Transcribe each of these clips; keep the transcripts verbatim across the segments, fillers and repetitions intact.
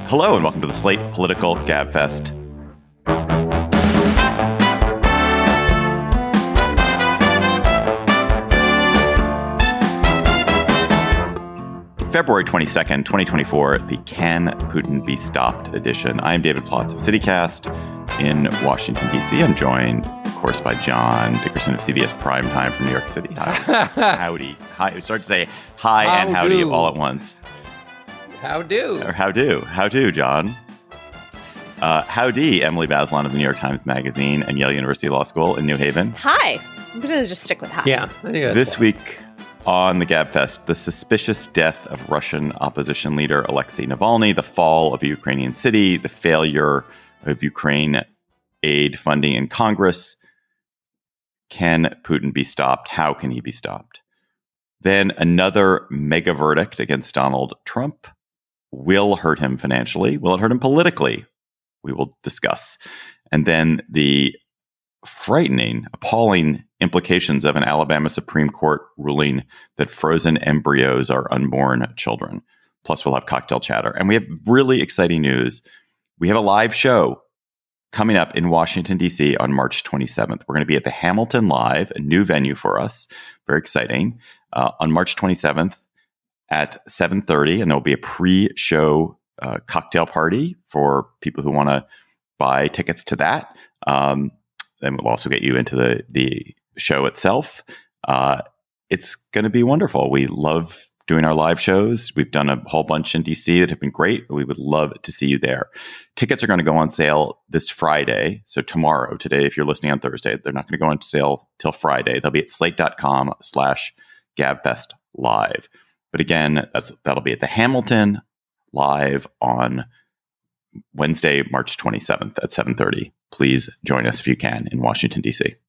Hello and welcome to the Slate Political Gabfest. February twenty-second, twenty twenty-four, the Can Putin Be Stopped edition. I'm David Plotz of CityCast in Washington, D C. I'm joined, of course, by John Dickerson of C B S Primetime from New York City. Hi. Howdy. Hi. I started to say hi how and howdy do. all at once. How do? Or how do. How do, John? Uh, howdy, Emily Bazelon of the New York Times Magazine and Yale University Law School in New Haven. Hi. I'm going to just stick with hi. Yeah. I think that's this fine. week on the Gabfest, the suspicious death of Russian opposition leader Alexei Navalny, the fall of a Ukrainian city, the failure of Ukraine aid funding in Congress. Can Putin be stopped? How can he be stopped? Then another mega verdict against Donald Trump will hurt him financially. Will it hurt him politically? We will discuss. And then the frightening, appalling implications of an Alabama Supreme Court ruling that frozen embryos are unborn children. Plus, we'll have cocktail chatter. And we have really exciting news. We have a live show coming up in Washington, D C on March twenty-seventh. We're going to be at the Hamilton Live, a new venue for us. Very exciting. Uh, on March twenty-seventh at seven thirty, and there'll be a pre-show uh, cocktail party for people who want to buy tickets to that. Um, and we'll also get you into the, the show itself. Uh, it's going to be wonderful. We love doing our live shows. We've done a whole bunch in D C that have been great. We would love to see you there. Tickets are going to go on sale this Friday. So tomorrow, today, if you're listening on Thursday, they're not going to go on sale till Friday. They'll be at slate.com slash Gabfest Live. But again, that's that'll be at the Hamilton Live on Wednesday, March twenty-seventh at seven thirty. Please join us if you can in Washington, D C.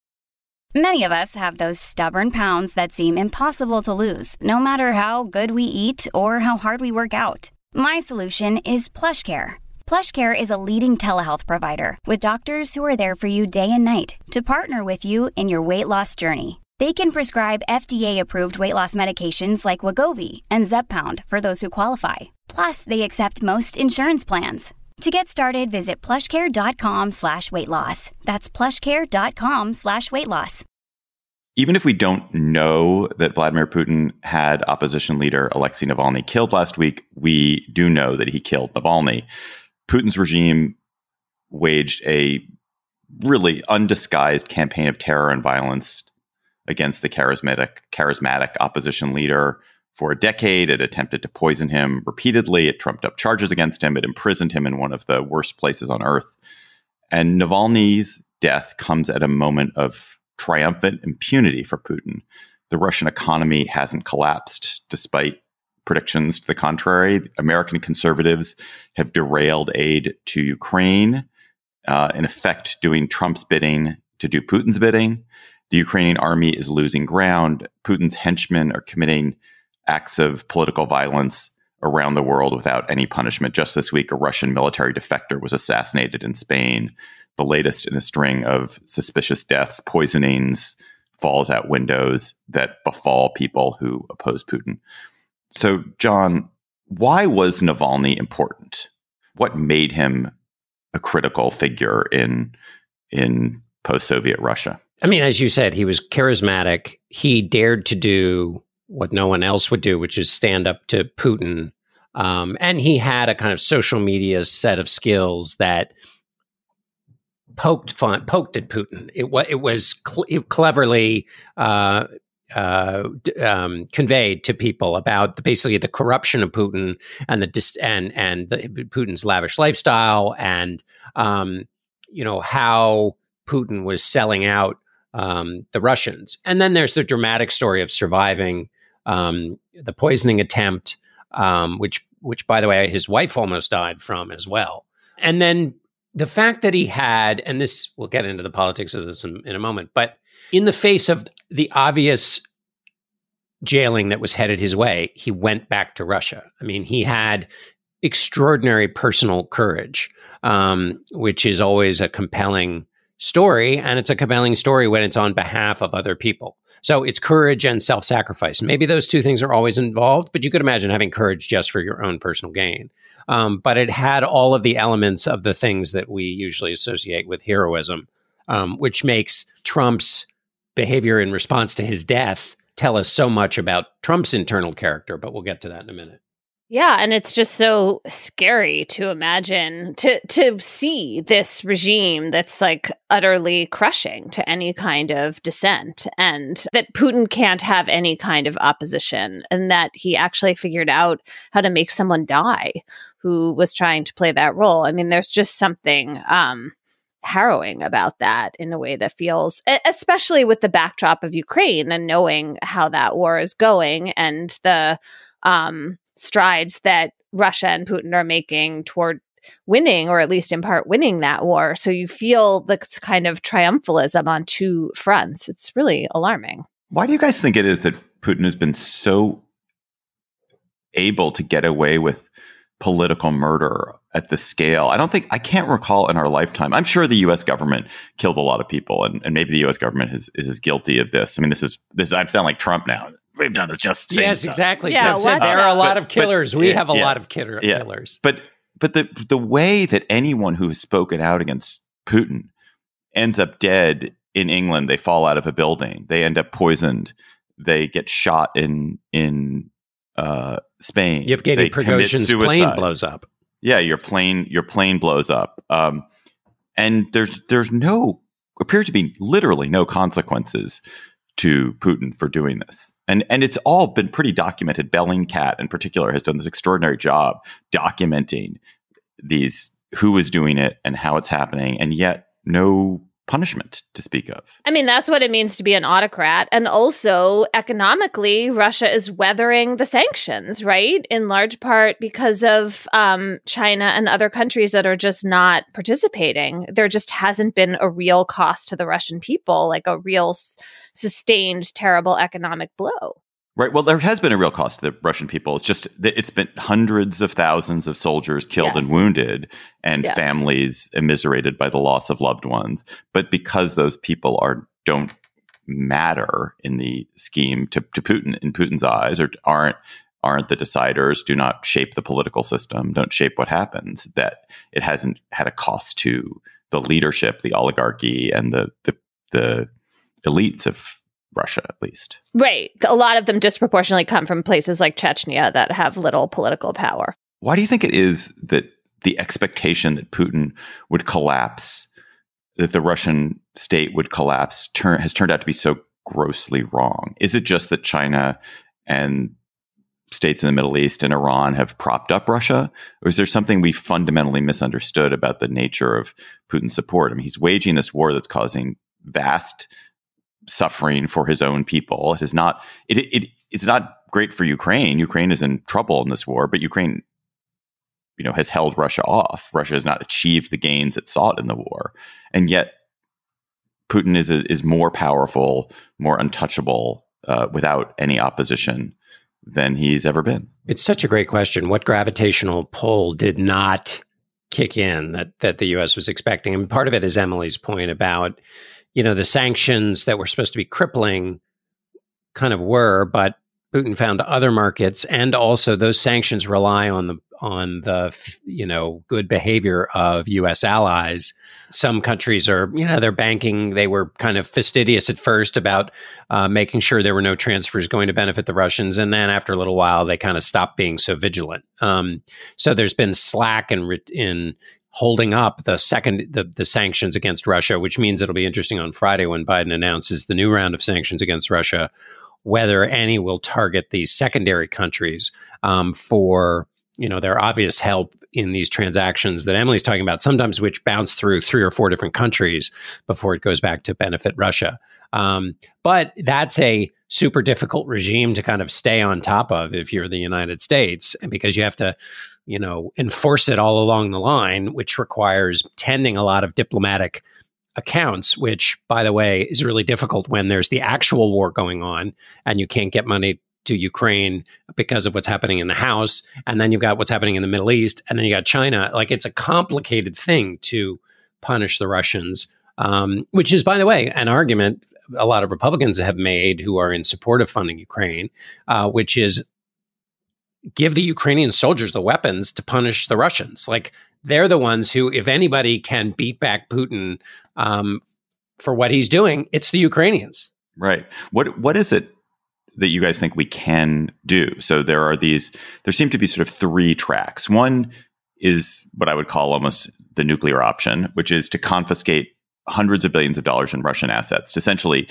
Many of us have those stubborn pounds that seem impossible to lose, no matter how good we eat or how hard we work out. My solution is PlushCare. PlushCare is a leading telehealth provider with doctors who are there for you day and night to partner with you in your weight loss journey. They can prescribe F D A-approved weight loss medications like Wegovy and Zepbound for those who qualify. Plus, they accept most insurance plans. To get started, visit plushcare.com slash weight loss. That's plushcare.com slash weight loss. Even if we don't know that Vladimir Putin had opposition leader Alexei Navalny killed last week, we do know that he killed Navalny. Putin's regime waged a really undisguised campaign of terror and violence against the charismatic, charismatic opposition leader. For a decade, it attempted to poison him repeatedly. It trumped up charges against him. It imprisoned him in one of the worst places on earth. And Navalny's death comes at a moment of triumphant impunity for Putin. The Russian economy hasn't collapsed, despite predictions to the contrary. American conservatives have derailed aid to Ukraine, uh, in effect doing Trump's bidding to do Putin's bidding. The Ukrainian army is losing ground. Putin's henchmen are committing acts of political violence around the world without any punishment. Just this week, a Russian military defector was assassinated in Spain, the latest in a string of suspicious deaths, poisonings, falls out windows that befall people who oppose Putin. So, John, why was Navalny important? What made him a critical figure in, in post-Soviet Russia? I mean, as you said, he was charismatic. He dared to do what no one else would do, which is stand up to Putin. Um, and he had a kind of social media set of skills that poked fun, poked at Putin. It, wa- it was cl- it cleverly uh, uh, d- um, conveyed to people about the, basically the corruption of Putin and the dis- and and the, Putin's lavish lifestyle, and um, you know how Putin was selling out um, the Russians. And then there's the dramatic story of surviving um, the poisoning attempt, um, which, which, by the way, his wife almost died from as well. And then the fact that he had, and this, we'll get into the politics of this in, in a moment, but in the face of the obvious jailing that was headed his way, he went back to Russia. I mean, he had extraordinary personal courage, um, which is always a compelling story, and it's a compelling story when it's on behalf of other people. So it's courage and self-sacrifice. Maybe those two things are always involved, but you could imagine having courage just for your own personal gain. Um, but it had all of the elements of the things that we usually associate with heroism, um, which makes Trump's behavior in response to his death tell us so much about Trump's internal character, but we'll get to that in a minute. Yeah, and it's just so scary to imagine, to to see this regime that's like utterly crushing to any kind of dissent, and that Putin can't have any kind of opposition, and that he actually figured out how to make someone die who was trying to play that role. I mean, there's just something um, harrowing about that in a way that feels, especially with the backdrop of Ukraine and knowing how that war is going and the um, strides that Russia and Putin are making toward winning, or at least in part winning that war. So you feel the kind of triumphalism on two fronts. It's really alarming. Why do you guys think it is that Putin has been so able to get away with political murder at the scale? I don't think, I can't recall in our lifetime. I'm sure the U S government killed a lot of people, and, and maybe the U S government is, is as guilty of this. I mean, this is, this, I sound like Trump now. We've done it just yes, stuff. exactly. Yeah, Trump said there are a lot but, of killers. But, we yeah, have a yeah, lot of killer, yeah. killers. But but the the way that anyone who has spoken out against Putin ends up dead in England, they fall out of a building, they end up poisoned, they get shot in in uh, Spain. Yevgeny Prigozhin's plane blows up. Yeah, your plane your plane blows up, um, and there's there's no appears to be literally no consequences to Putin for doing this. And and it's all been pretty documented. Bellingcat in particular has done this extraordinary job documenting these, who is doing it and how it's happening, and yet no punishment to speak of. I mean, that's what it means to be an autocrat. And also, economically, Russia is weathering the sanctions, right? In large part because of um, China and other countries that are just not participating. There just hasn't been a real cost to the Russian people, like a real s- sustained, terrible economic blow. Right. Well, there has been a real cost to the Russian people. It's just that it's been hundreds of thousands of soldiers killed Yes. and wounded, and Yes. families immiserated by the loss of loved ones. But because those people are don't matter in the scheme to, to Putin, in Putin's eyes, or aren't aren't the deciders, do not shape the political system, don't shape what happens, that it hasn't had a cost to the leadership, the oligarchy, and the the, the elites of Russia, at least. Right. A lot of them disproportionately come from places like Chechnya that have little political power. Why do you think it is that the expectation that Putin would collapse, that the Russian state would collapse, turn, has turned out to be so grossly wrong? Is it just that China and states in the Middle East and Iran have propped up Russia? Or is there something we fundamentally misunderstood about the nature of Putin's support? I mean, he's waging this war that's causing vast suffering for his own people. It is not, it, it, it's not great for Ukraine. Ukraine is in trouble in this war, but Ukraine, you know, has held Russia off. Russia has not achieved the gains it sought in the war. And yet Putin is, is more powerful, more untouchable, uh, without any opposition than he's ever been. It's such a great question. What gravitational pull did not kick in that, that the U S was expecting? And part of it is Emily's point about, you know, the sanctions that were supposed to be crippling kind of were, but Putin found other markets, and also those sanctions rely on the on the you know good behavior of U S allies. Some countries are, you know, they're banking. They were kind of fastidious at first about uh, making sure there were no transfers going to benefit the Russians, and then after a little while, they kind of stopped being so vigilant. Um, so there's been slack in in holding up the second the, the sanctions against Russia, which means it'll be interesting on Friday when Biden announces the new round of sanctions against Russia, whether any will target these secondary countries um, for, you know, their obvious help in these transactions that Emily's talking about, sometimes which bounce through three or four different countries before it goes back to benefit Russia. Um, but that's a super difficult regime to kind of stay on top of if you're the United States, and because you have to, you know, enforce it all along the line, which requires tending a lot of diplomatic accounts, which, by the way, is really difficult when there's the actual war going on and you can't get money to Ukraine because of what's happening in the House. And then you've got what's happening in the Middle East. And then you got China. Like, it's a complicated thing to punish the Russians um, which is, by the way, an argument a lot of Republicans have made who are in support of funding Ukraine, uh, which is give the Ukrainian soldiers the weapons to punish the Russians. Like, they're the ones who, if anybody can beat back Putin um, for what he's doing, it's the Ukrainians. Right. What What is it that you guys think we can do? So there are these, there seem to be sort of three tracks. One is what I would call almost the nuclear option, which is to confiscate hundreds of billions of dollars in Russian assets, to essentially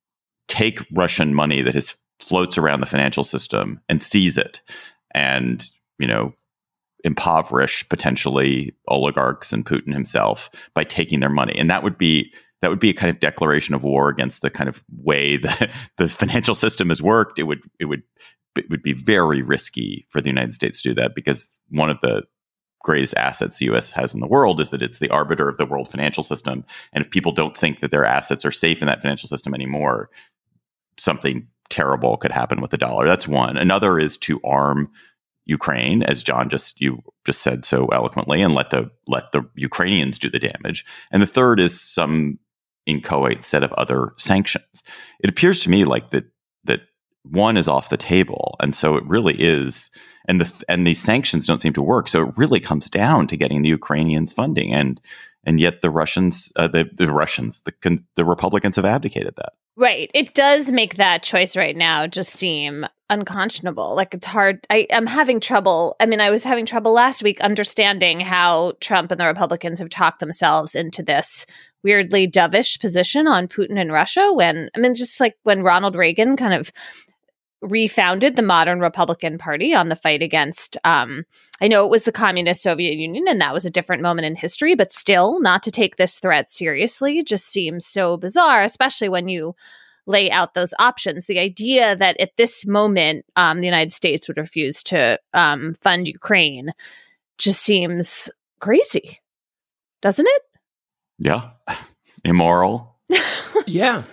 take Russian money that has floats around the financial system and seize it, and, you know, impoverish potentially oligarchs and Putin himself by taking their money. And that would be that would be a kind of declaration of war against the kind of way that the financial system has worked. It would it would it would be very risky for the United States to do that, because one of the greatest assets the U S has in the world is that it's the arbiter of the world financial system. And if people don't think that their assets are safe in that financial system anymore, something terrible could happen with the dollar. That's one. Another is to arm Ukraine, as John just you just said so eloquently, and let the let the Ukrainians do the damage. And the third is some inchoate set of other sanctions. It appears to me like that that one is off the table, and so it really is. And the and these sanctions don't seem to work. So it really comes down to getting the Ukrainians funding, and and yet the Russians, uh, the the Russians, the the Republicans have abdicated that. Right. It does make that choice right now just seem unconscionable. Like, it's hard. I, I'm having trouble. I mean, I was having trouble last week understanding how Trump and the Republicans have talked themselves into this weirdly dovish position on Putin and Russia, when, I mean, just like when Ronald Reagan kind of refounded the modern Republican Party on the fight against, um, I know it was the communist Soviet Union, and that was a different moment in history, but still, not to take this threat seriously just seems so bizarre, especially when you lay out those options. The idea that at this moment, um, the United States would refuse to um, fund Ukraine just seems crazy, doesn't it? Yeah. Immoral. Yeah.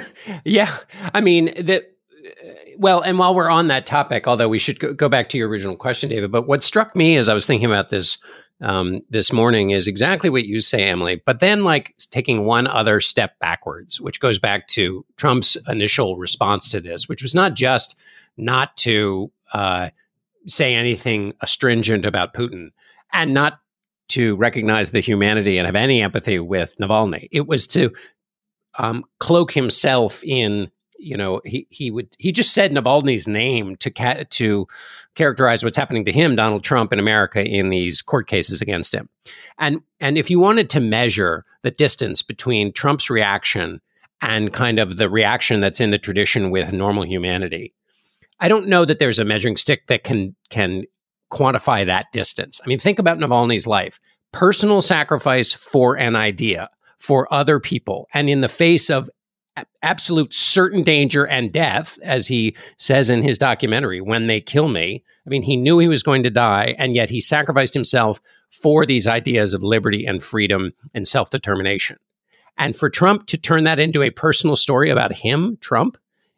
Yeah. I mean, the Well, and while we're on that topic, although we should go, go back to your original question, David, but what struck me as I was thinking about this um, this morning is exactly what you say, Emily, but then like taking one other step backwards, which goes back to Trump's initial response to this, which was not just not to uh, say anything astringent about Putin and not to recognize the humanity and have any empathy with Navalny. It was to um, cloak himself in, you know, he he would he just said Navalny's name to ca- to characterize what's happening to him, Donald Trump, in America in these court cases against him. And and if you wanted to measure the distance between Trump's reaction and kind of the reaction that's in the tradition with normal humanity, I don't know that there's a measuring stick that can can quantify that distance. I mean, think about Navalny's life. Personal sacrifice for an idea, for other people, and in the face of absolute certain danger and death, as he says in his documentary, "When They Kill Me." I mean, he knew he was going to die, and yet he sacrificed himself for these ideas of liberty and freedom and self-determination. And for Trump to turn that into a personal story about him, Trump,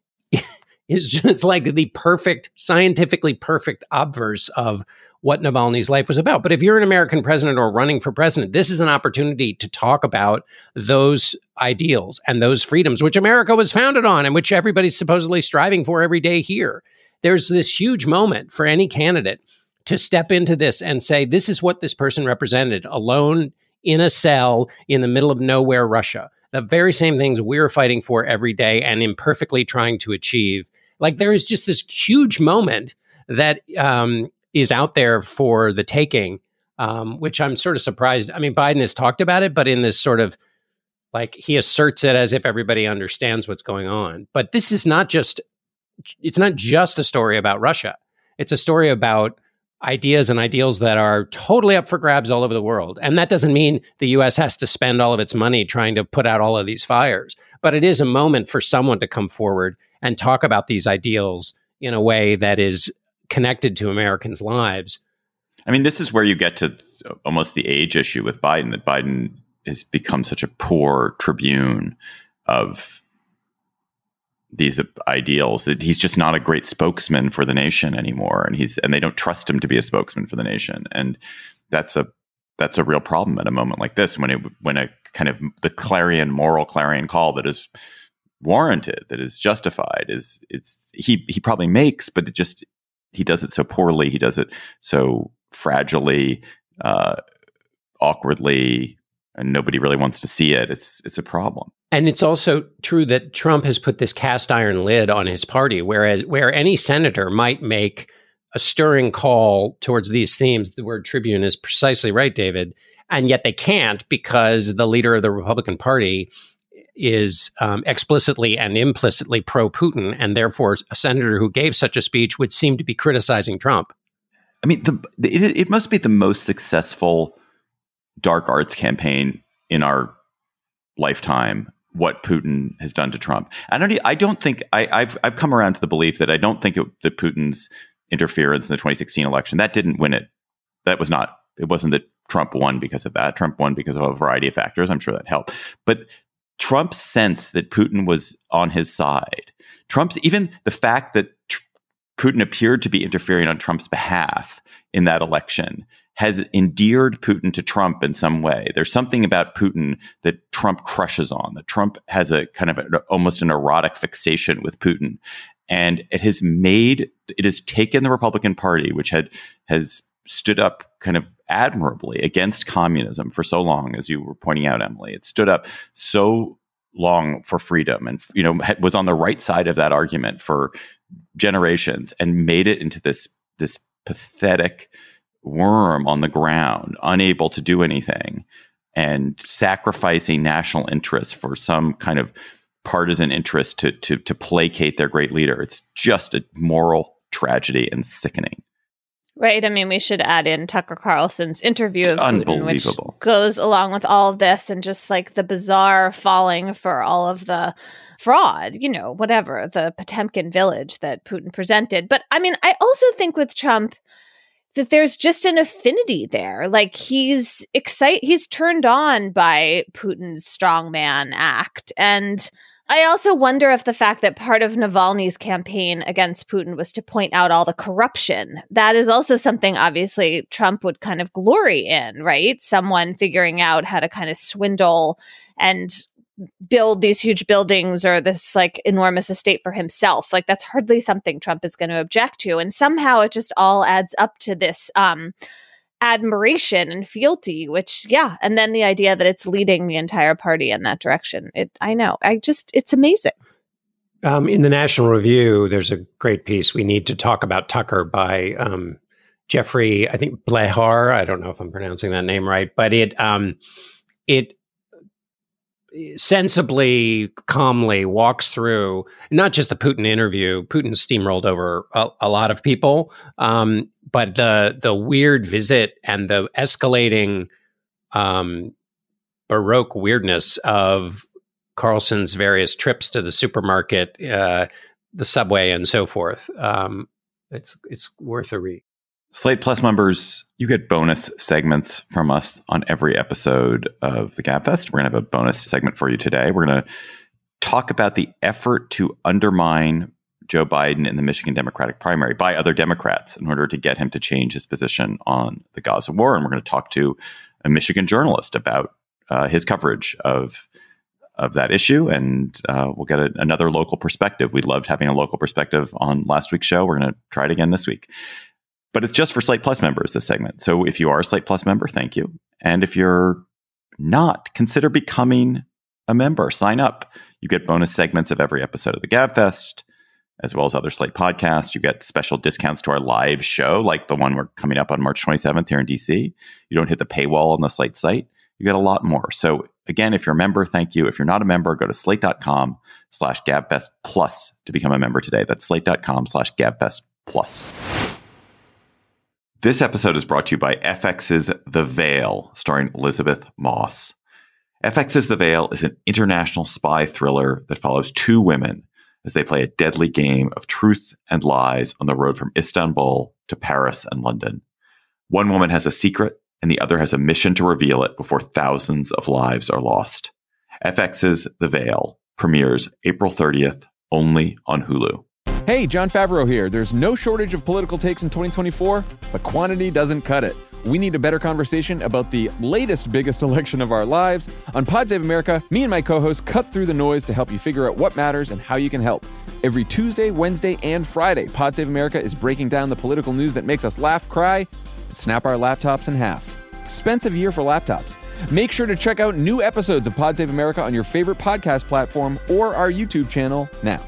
is just like the perfect, scientifically perfect obverse of what Navalny's life was about. But if you're an American president or running for president, this is an opportunity to talk about those ideals and those freedoms, which America was founded on and which everybody's supposedly striving for every day here. There's this huge moment for any candidate to step into this and say, this is what this person represented, alone in a cell in the middle of nowhere, Russia. The very same things we're fighting for every day and imperfectly trying to achieve. Like, there is just this huge moment that um, is out there for the taking, um, which I'm sort of surprised. I mean, Biden has talked about it, but in this sort of, like, he asserts it as if everybody understands what's going on. But this is not just, it's not just a story about Russia. It's a story about ideas and ideals that are totally up for grabs all over the world. And that doesn't mean the U S has to spend all of its money trying to put out all of these fires. But it is a moment for someone to come forward and talk about these ideals in a way that is connected to Americans' lives. I mean, this is where you get to almost the age issue with Biden, that Biden has become such a poor tribune of these ideals that he's just not a great spokesman for the nation anymore. And he's, and they don't trust him to be a spokesman for the nation. And that's a, that's a real problem at a moment like this, when it when a kind of the clarion moral clarion call that is warranted, that is justified, is it's he he probably makes, but it just he does it so poorly, he does it so fragilely, uh, awkwardly, and nobody really wants to see it. It's it's a problem. And it's also true that Trump has put this cast iron lid on his party, whereas where any senator might make a stirring call towards these themes, the word tribune is precisely right, David, and yet they can't because the leader of the Republican Party is um, explicitly and implicitly pro-Putin, and therefore a senator who gave such a speech would seem to be criticizing Trump. I mean, the, it, it must be the most successful dark arts campaign in our lifetime, what Putin has done to Trump. I don't, I don't think, I, I've I've come around to the belief that I don't think it, that Putin's interference in the twenty sixteen election, that didn't win it. That was not, it wasn't that Trump won because of that. Trump won because of a variety of factors. I'm sure that helped. But Trump's sense that Putin was on his side, Trump's, even the fact that tr- Putin appeared to be interfering on Trump's behalf in that election has endeared Putin to Trump in some way. There's something about Putin that Trump crushes on, that Trump has a kind of a, almost an erotic fixation with Putin. And it has made, it has taken the Republican Party, which had has stood up kind of admirably against communism for so long, as you were pointing out, Emily. It stood up so long for freedom and, you know, was on the right side of that argument for generations, and made it into this this pathetic worm on the ground, unable to do anything, and sacrificing national interests for some kind of partisan interest to to to placate their great leader. It's just a moral tragedy and sickening. Right. I mean, we should add in Tucker Carlson's interview of Putin, which Unbelievable. goes along with all of this, and just like the bizarre falling for all of the fraud, you know, whatever, the Potemkin village that Putin presented. But I mean, I also think with Trump that there's just an affinity there. Like he's excited, he's turned on by Putin's strongman act. And I also wonder if the fact that part of Navalny's campaign against Putin was to point out all the corruption, that is also something obviously Trump would kind of glory in, right? Someone figuring out how to kind of swindle and build these huge buildings or this like enormous estate for himself. Like that's hardly something Trump is going to object to. And somehow it just all adds up to this um, admiration and fealty, which, yeah. And then the idea that it's leading the entire party in that direction. It, I know. I just, it's amazing. Um, in the National Review, there's a great piece, We Need to Talk About Tucker, by um, Jeffrey, I think, Blehar. I don't know if I'm pronouncing that name right, but it um, it sensibly, calmly walks through not just the Putin interview. Putin steamrolled over a, a lot of people, um, but the the weird visit and the escalating um, Baroque weirdness of Carlson's various trips to the supermarket, uh, the subway, and so forth. Um, it's it's worth a read. Slate Plus members, you get bonus segments from us on every episode of the GabFest. We're going to have a bonus segment for you today. We're going to talk about the effort to undermine Joe Biden in the Michigan Democratic primary by other Democrats in order to get him to change his position on the Gaza war. And we're going to talk to a Michigan journalist about uh, his coverage of of that issue. And uh, we'll get a, another local perspective. We loved having a local perspective on last week's show. We're going to try it again this week. But it's just for Slate Plus members, this segment. So if you are a Slate Plus member, thank you. And if you're not, consider becoming a member. Sign up. You get bonus segments of every episode of the GabFest, as well as other Slate podcasts. You get special discounts to our live show, like the one we're coming up on March twenty-seventh here in D C. You don't hit the paywall on the Slate site. You get a lot more. So again, if you're a member, thank you. If you're not a member, go to slate.com slash GabFest Plus to become a member today. That's slate.com slash GabFest Plus. This episode is brought to you by F X's The Veil, starring Elizabeth Moss. F X's The Veil is an international spy thriller that follows two women as they play a deadly game of truth and lies on the road from Istanbul to Paris and London. One woman has a secret, and the other has a mission to reveal it before thousands of lives are lost. F X's The Veil premieres April thirtieth, only on Hulu. Hey, Jon Favreau here. There's no shortage of political takes in twenty twenty-four, but quantity doesn't cut it. we need a better conversation about the latest biggest election of our lives. On Pod Save America, me and my co-hosts cut through the noise to help you figure out what matters and how you can help. Every Tuesday, Wednesday, and Friday, Pod Save America is breaking down the political news that makes us laugh, cry, and snap our laptops in half. Expensive year for laptops. Make sure to check out new episodes of Pod Save America on your favorite podcast platform or our YouTube channel now.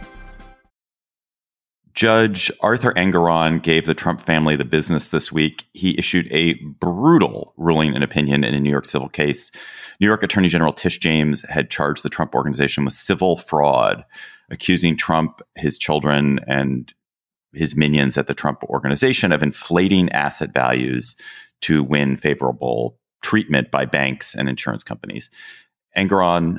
Judge Arthur Engoron gave the Trump family the business this week. He issued a brutal ruling and opinion in a New York civil case. New York Attorney General Tish James had charged the Trump Organization with civil fraud, accusing Trump, his children, and his minions at the Trump Organization of inflating asset values to win favorable treatment by banks and insurance companies. Engoron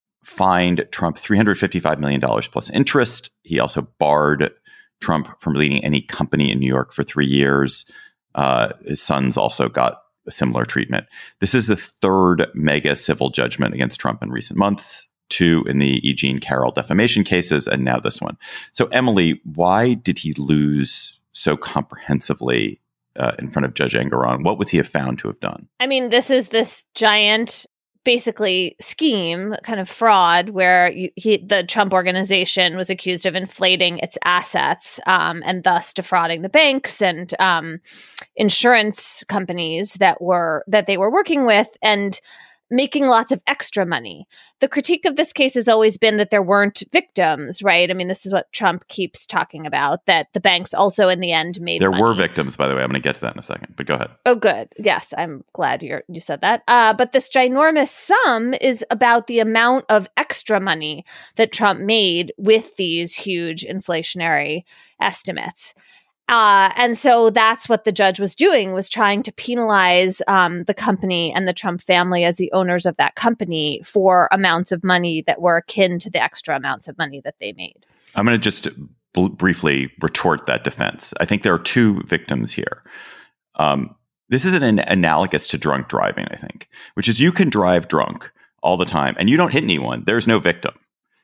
fined Trump three hundred fifty-five million dollars plus interest. He also barred Trump from leading any company in New York for three years. Uh, his sons also got a similar treatment. This is the third mega civil judgment against Trump in recent months, two in the E. Jean Carroll defamation cases, and now this one. So, Emily, why did he lose so comprehensively uh, in front of Judge Engoron? What would he have found to have done? I mean, this is this giant basically scheme, kind of fraud, where you, he, the Trump Organization was accused of inflating its assets um, and thus defrauding the banks and um, insurance companies that were that they were working with, and making lots of extra money. The critique of this case has always been that there weren't victims, right? I mean, this is what Trump keeps talking about, that the banks also in the end made There money. were victims, by the way. I'm going to get to that in a second, but go ahead. Oh, good. Yes, I'm glad you're, you said that. Uh, but this ginormous sum is about the amount of extra money that Trump made with these huge inflationary estimates. Uh, and so that's what the judge was doing, was trying to penalize um, the company and the Trump family as the owners of that company for amounts of money that were akin to the extra amounts of money that they made. I'm going to just bl- briefly retort that defense. I think there are two victims here. Um, this is an analogous to drunk driving, I think, which is you can drive drunk all the time and you don't hit anyone. There's no victim.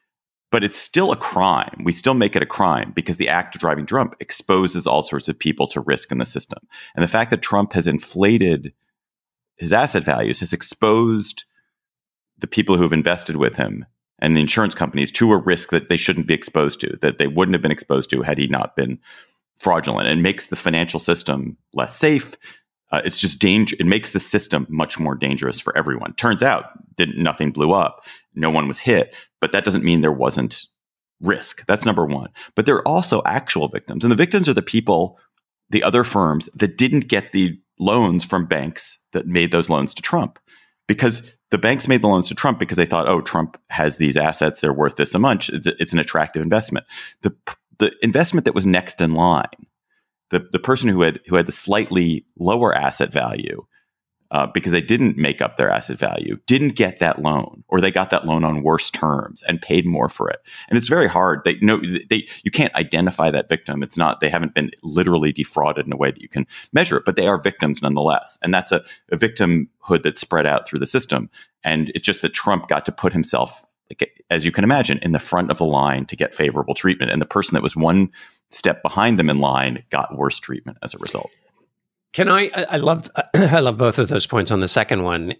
But it's still a crime. We still make it a crime because the act of driving drunk exposes all sorts of people to risk in the system. And the fact that Trump has inflated his asset values has exposed the people who have invested with him and the insurance companies to a risk that they shouldn't be exposed to, that they wouldn't have been exposed to had he not been fraudulent. And makes the financial system less safe. Uh, it's just danger. It makes the system much more dangerous for everyone. Turns out didn't, nothing blew up. No one was hit. But that doesn't mean there wasn't risk. That's number one. But there are also actual victims. And the victims are the people, the other firms that didn't get the loans from banks that made those loans to Trump. Because the banks made the loans to Trump because they thought, oh, Trump has these assets. They're worth this much. It's, it's an attractive investment. The, the investment that was next in line, the, the person who had who had the slightly lower asset value, Uh, because they didn't make up their asset value, didn't get that loan, or they got that loan on worse terms and paid more for it. And it's very hard. They no, they you can't identify that victim. It's not. They haven't been literally defrauded in a way that you can measure it, but they are victims nonetheless. And that's a, a victimhood that's spread out through the system. And it's just that Trump got to put himself, like, as you can imagine, in the front of the line to get favorable treatment, and the person that was one step behind them in line got worse treatment as a result. Can I, I love, I love both of those points on the second one.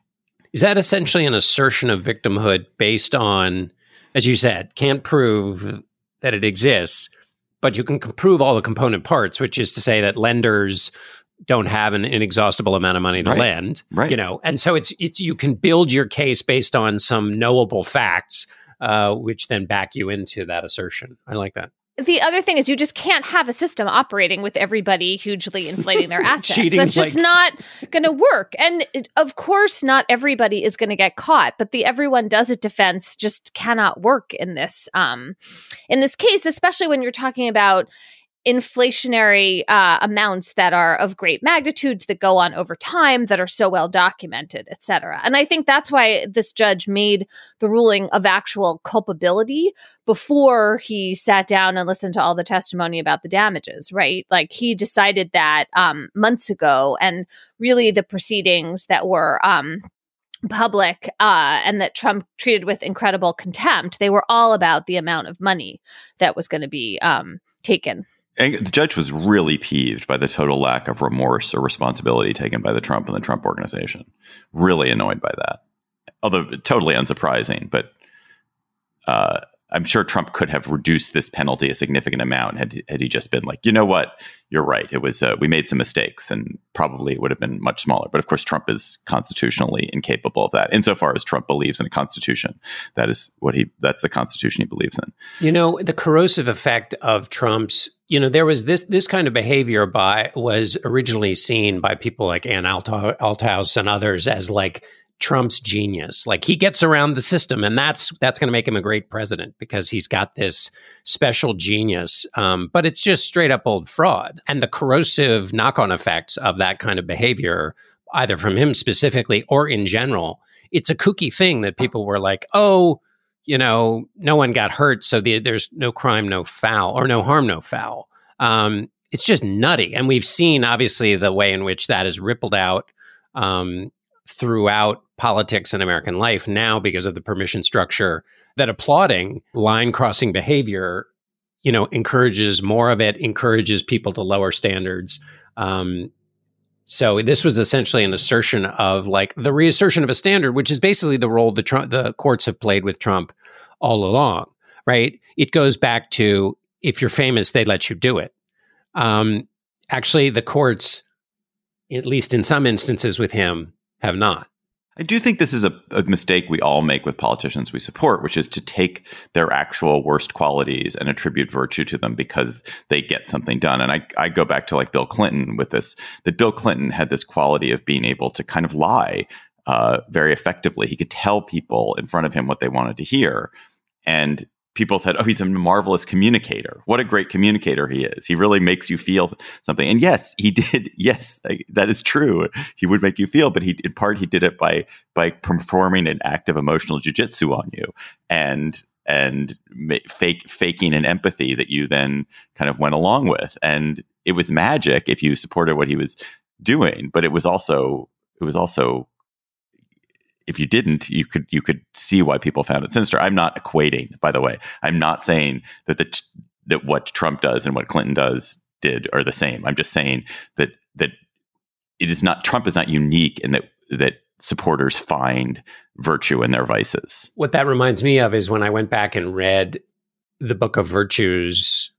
Is that essentially an assertion of victimhood based on, as you said, can't prove that it exists, but you can prove all the component parts, which is to say that lenders don't have an inexhaustible amount of money to right. lend, right. you know, and so it's, it's, you can build your case based on some knowable facts, uh, which then back you into that assertion. I like that. The other thing is you just can't have a system operating with everybody hugely inflating their assets. Cheating, That's just like... not going to work. And it, of course, not everybody is going to get caught, but the everyone does it defense just cannot work in this um, in this case, especially when you're talking about inflationary uh, amounts that are of great magnitudes that go on over time, that are so well documented, et cetera. And I think that's why this judge made the ruling of actual culpability before he sat down and listened to all the testimony about the damages, right? Like, he decided that um, months ago, and really the proceedings that were um, public uh, and that Trump treated with incredible contempt, they were all about the amount of money that was going to be um, taken. And the judge was really peeved by the total lack of remorse or responsibility taken by the Trump and the Trump organization. Really annoyed by that. Although totally unsurprising, but uh, I'm sure Trump could have reduced this penalty a significant amount had, had he just been like, you know what, you're right. It was uh, we made some mistakes, and probably it would have been much smaller. But of course, Trump is constitutionally incapable of that. Insofar as Trump believes in a constitution, that is what he that's the constitution he believes in. You know, the corrosive effect of Trump's, you know, there was this this kind of behavior by was originally seen by people like Ann Althaus Althaus and others as like Trump's genius. Like he gets around the system, and that's that's going to make him a great president because he's got this special genius. Um, but it's just straight up old fraud. And the corrosive knock-on effects of that kind of behavior, either from him specifically or in general, it's a kooky thing that people were like, oh, you know, no one got hurt, so the, there's no crime, no foul, or no harm, no foul. Um, it's just nutty. And we've seen, obviously, the way in which that has rippled out um, throughout politics and American life now because of the permission structure, that applauding line-crossing behavior, you know, encourages more of it, encourages people to lower standards. Um, so this was essentially an assertion of like the reassertion of a standard, which is basically the role the Trump, the courts have played with Trump all along, right? It goes back to if you're famous, they let you do it. Um, actually, the courts, at least in some instances with him, have not. I do think this is a, a mistake we all make with politicians we support, which is to take their actual worst qualities and attribute virtue to them because they get something done. And I, I go back to like Bill Clinton with this, that Bill Clinton had this quality of being able to kind of lie uh, very effectively. He could tell people in front of him what they wanted to hear. And people said, oh, he's a marvelous communicator. What a great communicator he is. He really makes you feel something. And yes, he did. Yes, that is true. He would make you feel, but he, in part, he did it by by performing an act of emotional jujitsu on you and and fake faking an empathy that you then kind of went along with. And it was magic if you supported what he was doing, but it was also it was also. If you didn't, you could you could see why people found it sinister. I'm not equating, by the way. I'm not saying that the that what Trump does and what Clinton does did are the same. I'm just saying that that it is not Trump is not unique in that that supporters find virtue in their vices. What that reminds me of is when I went back and read the Book of Virtues.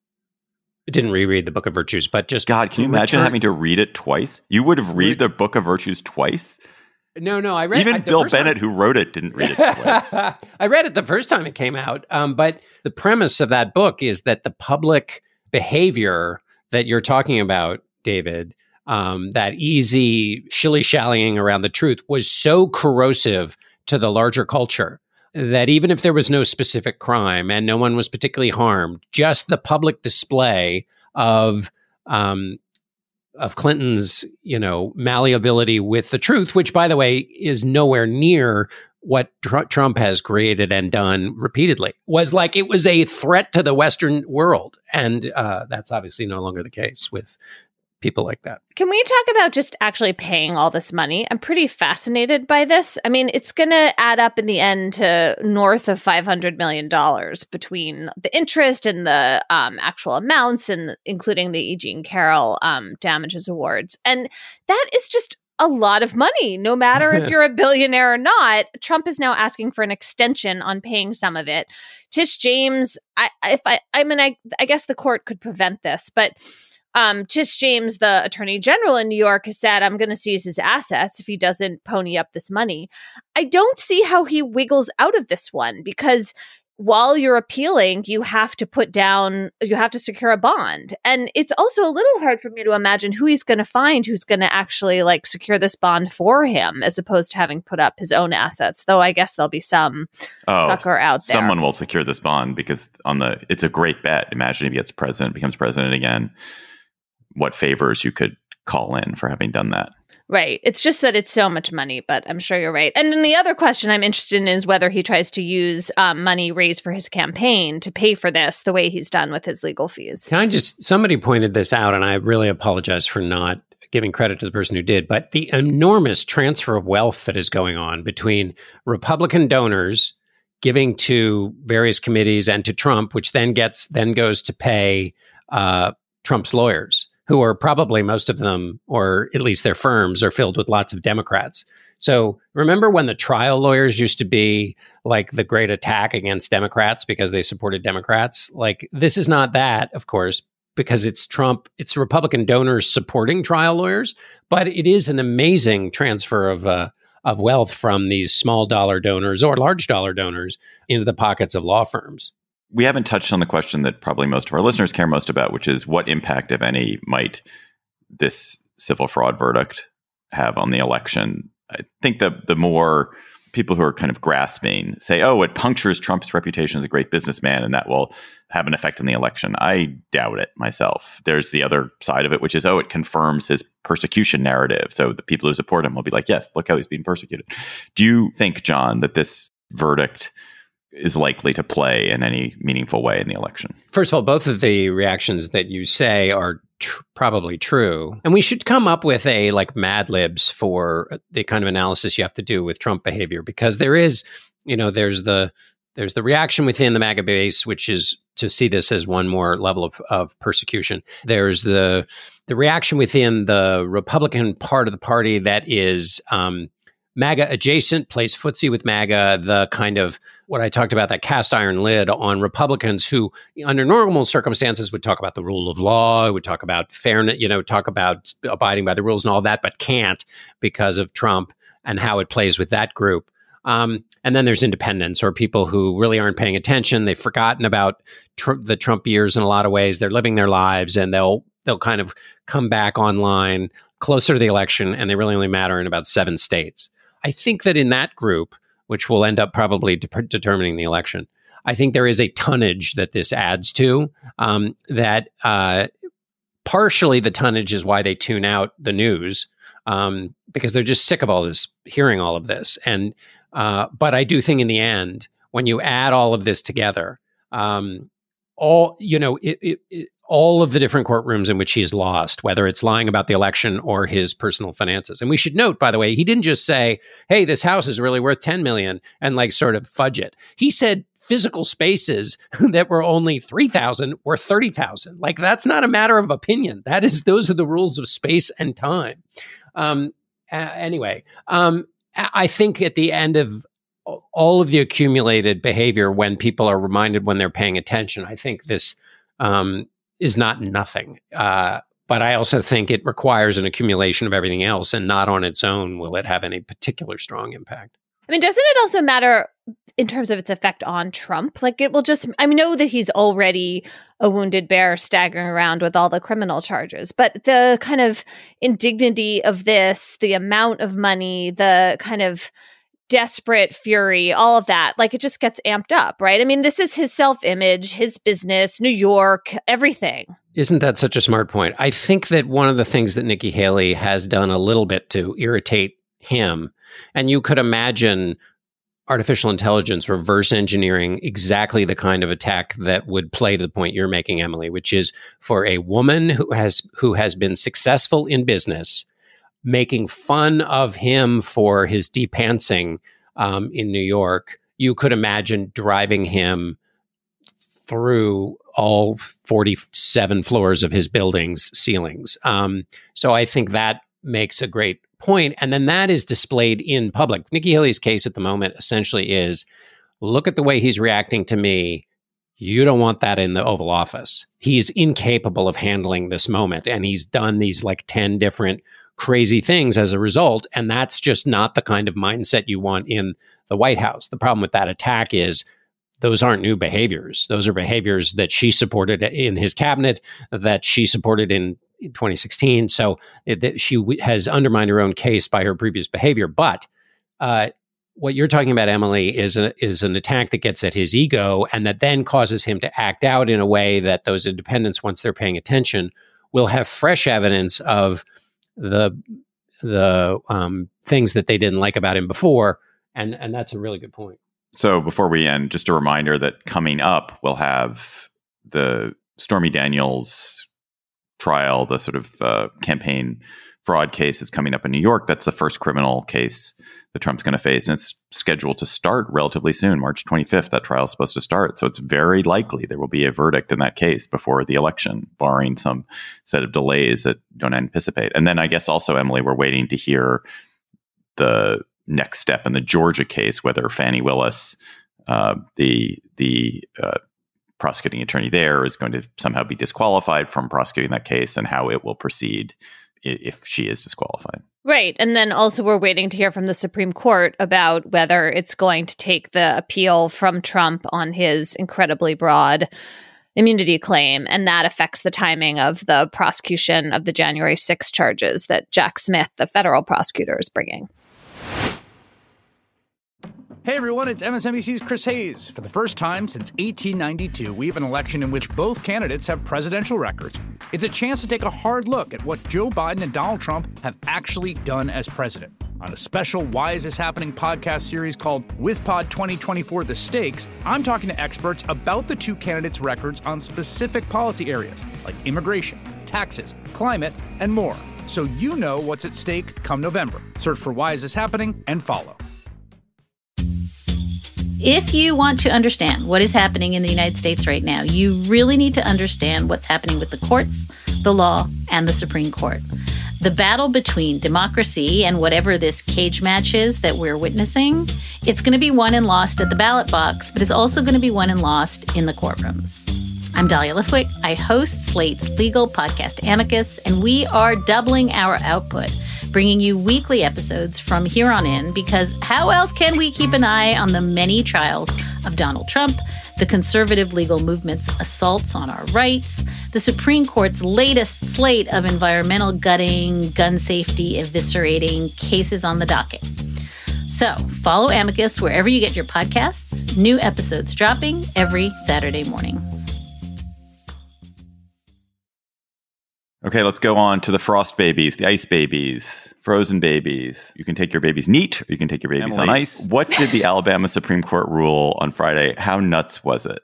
I didn't reread the Book of Virtues, but just God, can you imagine return- having to read it twice? You would have read the Book of Virtues twice? No, no, I read even I, Bill Bennett, time. who wrote it, didn't read it twice. I read it the first time it came out, um, but the premise of that book is that the public behavior that you're talking about, David, um, that easy shilly-shallying around the truth, was so corrosive to the larger culture that even if there was no specific crime and no one was particularly harmed, just the public display of um, of Clinton's, you know, malleability with the truth, which, by the way, is nowhere near what tr- Trump has created and done repeatedly, was like it was a threat to the Western world. And uh, that's obviously no longer the case with people like that. Can we talk about just actually paying all this money? I'm pretty fascinated by this. I mean, it's going to add up in the end to north of five hundred million dollars between the interest and the um, actual amounts, and including the E. Jean Carroll um, damages awards. And that is just a lot of money, no matter if you're a billionaire or not. Trump is now asking for an extension on paying some of it. Tish James, I, if I, I mean, I, I guess the court could prevent this, but Um, Tish James, the attorney general in New York, has said, I'm going to seize his assets if he doesn't pony up this money. I don't see how he wiggles out of this one, because while you're appealing, you have to put down, you have to secure a bond. And it's also a little hard for me to imagine who he's going to find who's going to actually like secure this bond for him, as opposed to having put up his own assets. Though I guess there'll be some oh, sucker out there. Someone will secure this bond because on the, it's a great bet. Imagine if he gets president, becomes president again. What favors you could call in for having done that. Right. It's just that it's so much money, but I'm sure you're right. And then the other question I'm interested in is whether he tries to use um, money raised for his campaign to pay for this the way he's done with his legal fees. Can I just, somebody pointed this out, and I really apologize for not giving credit to the person who did, but the enormous transfer of wealth that is going on between Republican donors giving to various committees and to Trump, which then gets, then goes to pay uh Trump's lawyers, who are probably most of them, or at least their firms, are filled with lots of Democrats. So remember when the trial lawyers used to be like the great attack against Democrats because they supported Democrats? Like, this is not that, of course, because it's Trump, it's Republican donors supporting trial lawyers, but it is an amazing transfer of uh, of wealth from these small dollar donors or large dollar donors into the pockets of law firms. We haven't touched on the question that probably most of our listeners care most about, which is what impact, if any, might this civil fraud verdict have on the election? I think the the more people who are kind of grasping say, oh, it punctures Trump's reputation as a great businessman and that will have an effect on the election. I doubt it myself. There's the other side of it, which is, oh, it confirms his persecution narrative. So the people who support him will be like, yes, look how he's being persecuted. Do you think, John, that this verdict is likely to play in any meaningful way in the election? First of all, both of the reactions that you say are tr- probably true. And we should come up with a like Mad Libs for the kind of analysis you have to do with Trump behavior, because there is, you know, there's the there's the reaction within the MAGA base, which is to see this as one more level of, of persecution. There's the the reaction within the Republican part of the party that is um, MAGA adjacent, plays footsie with MAGA, the kind of what I talked about, that cast iron lid on Republicans who, under normal circumstances, would talk about the rule of law, would talk about fairness, you know, talk about abiding by the rules and all that, but can't because of Trump and how it plays with that group. Um, and then there's independents, or people who really aren't paying attention. They've forgotten about tr- the Trump years in a lot of ways. They're living their lives, and they'll they'll kind of come back online closer to the election, and they really only matter in about seven states. I think that in that group, which will end up probably de- determining the election, I think there is a tonnage that this adds to, um, that uh, partially the tonnage is why they tune out the news, um, because they're just sick of all this, hearing all of this. And uh, but I do think in the end, when you add all of this together, um, all, you know, it, it, it, all of the different courtrooms in which he's lost, whether it's lying about the election or his personal finances. And we should note, by the way, he didn't just say, hey, this house is really worth ten million dollars and like sort of fudge it. He said physical spaces that were only three thousand were thirty thousand. Like, that's not a matter of opinion. That is, those are the rules of space and time. Um, uh, anyway, um, I think at the end of all of the accumulated behavior, when people are reminded when they're paying attention, I think this um, is not nothing. Uh, but I also think it requires an accumulation of everything else, and not on its own will it have any particular strong impact. I mean, doesn't it also matter in terms of its effect on Trump? Like, it will just, I mean, know that he's already a wounded bear staggering around with all the criminal charges, but the kind of indignity of this, the amount of money, the kind of desperate fury, all of that, like, it just gets amped up, right? I mean, this is his self-image, his business, New York, everything. Isn't that such a smart point? I think that one of the things that Nikki Haley has done a little bit to irritate him, and you could imagine artificial intelligence reverse engineering exactly the kind of attack that would play to the point you're making, Emily, which is for a woman who has who has been successful in business, making fun of him for his depantsing um, in New York. You could imagine driving him through all forty-seven floors of his building's ceilings. Um, so I think that makes a great point. And then that is displayed in public. Nikki Haley's case at the moment essentially is, look at the way he's reacting to me. You don't want that in the Oval Office. He is incapable of handling this moment. And he's done these like ten different crazy things as a result. And that's just not the kind of mindset you want in the White House. The problem with that attack is those aren't new behaviors. Those are behaviors that she supported in his cabinet, that she supported in twenty sixteen. So it, she w- has undermined her own case by her previous behavior. But uh, what you're talking about, Emily, is a, is an attack that gets at his ego, and that then causes him to act out in a way that those independents, once they're paying attention, will have fresh evidence of the the um, things that they didn't like about him before. And and that's a really good point. So before we end, just a reminder that coming up, we'll have the Stormy Daniels trial, the sort of uh, campaign fraud case is coming up in New York. That's the first criminal case that Trump's going to face. And it's scheduled to start relatively soon, March twenty-fifth. That trial is supposed to start. So it's very likely there will be a verdict in that case before the election, barring some set of delays that don't anticipate. And then I guess also, Emily, we're waiting to hear the next step in the Georgia case, whether Fani Willis, uh, the the uh, prosecuting attorney there, is going to somehow be disqualified from prosecuting that case, and how it will proceed if she is disqualified. Right. And then also we're waiting to hear from the Supreme Court about whether it's going to take the appeal from Trump on his incredibly broad immunity claim. And that affects the timing of the prosecution of the January sixth charges that Jack Smith, the federal prosecutor, is bringing. Hey everyone, it's M S N B C's Chris Hayes. For the first time since eighteen ninety-two, we have an election in which both candidates have presidential records. It's a chance to take a hard look at what Joe Biden and Donald Trump have actually done as president. On a special Why Is This Happening podcast series called WithPod twenty twenty-four The Stakes, I'm talking to experts about the two candidates' records on specific policy areas like immigration, taxes, climate, and more. So you know what's at stake come November. Search for Why Is This Happening and follow. If you want to understand what is happening in the United States right now, you really need to understand what's happening with the courts, the law, and the Supreme Court. The battle between democracy and whatever this cage match is that we're witnessing, it's going to be won and lost at the ballot box, but it's also going to be won and lost in the courtrooms. I'm Dahlia Lithwick. I host Slate's legal podcast Amicus, and we are doubling our output, bringing you weekly episodes from here on in, because how else can we keep an eye on the many trials of Donald Trump, the conservative legal movement's assaults on our rights, the Supreme Court's latest slate of environmental gutting, gun safety eviscerating cases on the docket. So follow Amicus wherever you get your podcasts. New episodes dropping every Saturday morning. Okay, let's go on to the frost babies, the ice babies, frozen babies. You can take your babies neat, or you can take your babies Emily, on ice. What did the Alabama Supreme Court rule on Friday? How nuts was it?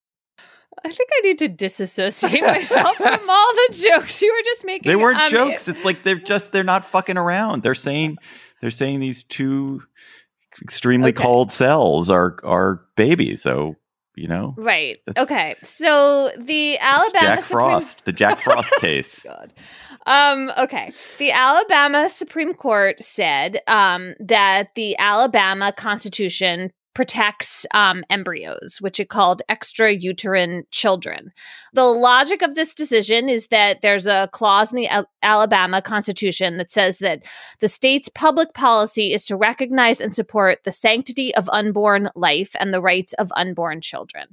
I think I need to disassociate myself from all the jokes you were just making. They weren't um, jokes. It's like they're just, they're not fucking around. They're saying, they're saying these two extremely okay. cold cells are, are babies. So, you know, right. Okay. So the Alabama Jack Supreme... Frost, the Jack Frost case. God. Um, okay. The Alabama Supreme Court said um, that the Alabama Constitution protects um, embryos, which it called extrauterine children. The logic of this decision is that there's a clause in the Al- Alabama Constitution that says that the state's public policy is to recognize and support the sanctity of unborn life and the rights of unborn children.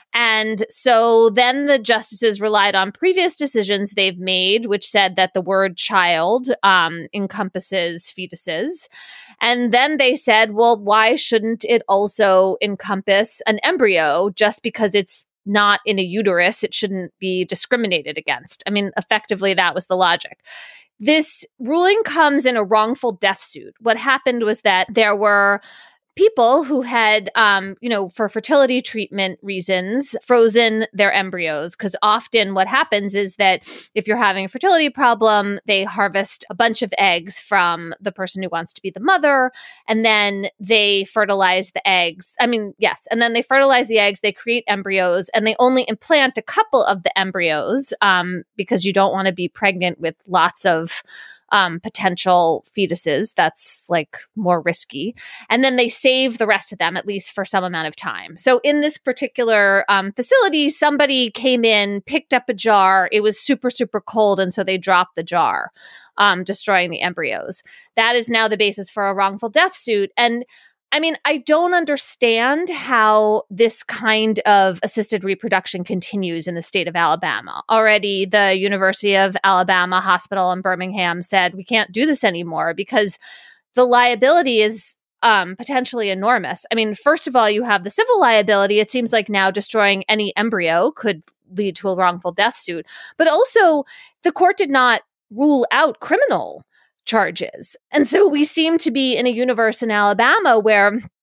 And so then the justices relied on previous decisions they've made, which said that the word child um, encompasses fetuses. And then they said, well, why shouldn't it also encompass an embryo just because it's not in a uterus? It shouldn't be discriminated against. I mean, effectively, that was the logic. This ruling comes in a wrongful death suit. What happened was that there were people who had, um, you know, for fertility treatment reasons, frozen their embryos. Because often what happens is that if you're having a fertility problem, they harvest a bunch of eggs from the person who wants to be the mother, and then they fertilize the eggs. I mean, yes, and then they fertilize the eggs, they create embryos, and they only implant a couple of the embryos um, because you don't want to be pregnant with lots of Um, potential fetuses. That's like more risky. And then they save the rest of them, at least for some amount of time. So in this particular um, facility, somebody came in, picked up a jar. It was super, super cold. And so they dropped the jar, um, destroying the embryos. That is now the basis for a wrongful death suit. And I mean, I don't understand how this kind of assisted reproduction continues in the state of Alabama. Already, the University of Alabama Hospital in Birmingham said we can't do this anymore because the liability is um, potentially enormous. I mean, first of all, you have the civil liability. It seems like now destroying any embryo could lead to a wrongful death suit. But also, the court did not rule out criminal charges. And so we seem to be in a universe in Alabama where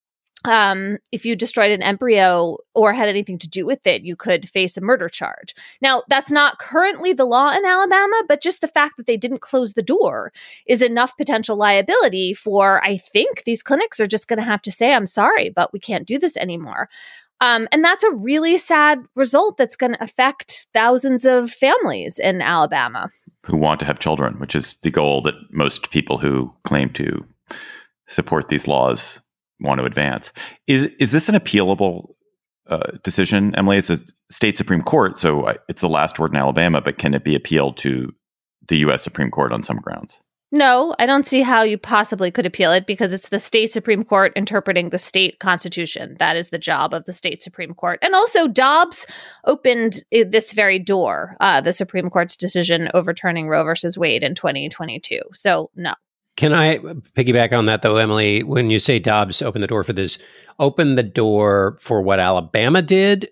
um, if you destroyed an embryo or had anything to do with it, you could face a murder charge. Now, that's not currently the law in Alabama, but just the fact that they didn't close the door is enough potential liability for, I think these clinics are just going to have to say, I'm sorry, but we can't do this anymore. Um, and that's a really sad result that's going to affect thousands of families in Alabama. Who want to have children, which is the goal that most people who claim to support these laws want to advance. Is is this an appealable uh, decision, Emily? It's a state Supreme Court, so it's the last word in Alabama, but can it be appealed to the U S Supreme Court on some grounds? No, I don't see how you possibly could appeal it because it's the state Supreme Court interpreting the state constitution. That is the job of the state Supreme Court. And also Dobbs opened this very door, uh, the Supreme Court's decision overturning Roe versus Wade in twenty twenty-two. So no. Can I piggyback on that, though, Emily? When you say Dobbs opened the door for this, open the door for what Alabama did,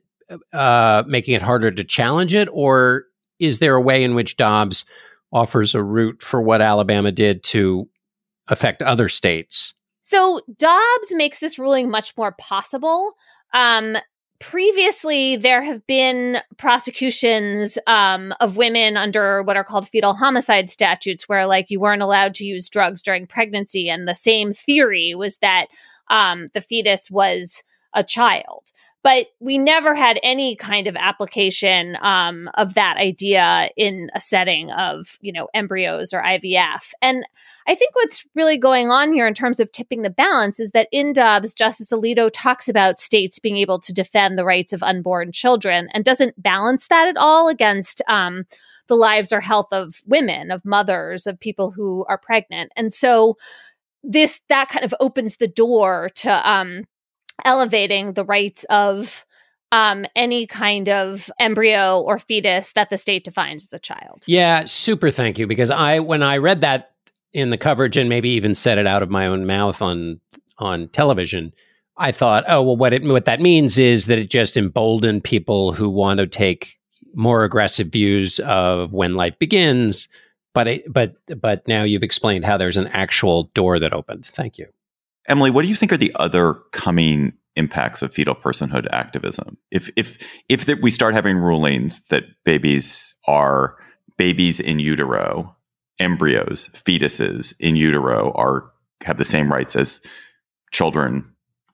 uh, making it harder to challenge it? Or is there a way in which Dobbs offers a route for what Alabama did to affect other states? So Dobbs makes this ruling much more possible. Um, previously, there have been prosecutions um, of women under what are called fetal homicide statutes, where like you weren't allowed to use drugs during pregnancy. And the same theory was that um, the fetus was a child. But we never had any kind of application um, of that idea in a setting of, you know, embryos or I V F. And I think what's really going on here in terms of tipping the balance is that in Dobbs, Justice Alito talks about states being able to defend the rights of unborn children and doesn't balance that at all against um, the lives or health of women, of mothers, of people who are pregnant. And so this that kind of opens the door to um, elevating the rights of um, any kind of embryo or fetus that the state defines as a child. Yeah, super thank you. Because I, when I read that in the coverage and maybe even said it out of my own mouth on on television, I thought, oh, well, what it what that means is that it just emboldened people who want to take more aggressive views of when life begins. But it, but but now you've explained how there's an actual door that opens. Thank you. Emily, what do you think are the other coming impacts of fetal personhood activism? If if if the, we start having rulings that babies are babies in utero, embryos, fetuses in utero are have the same rights as children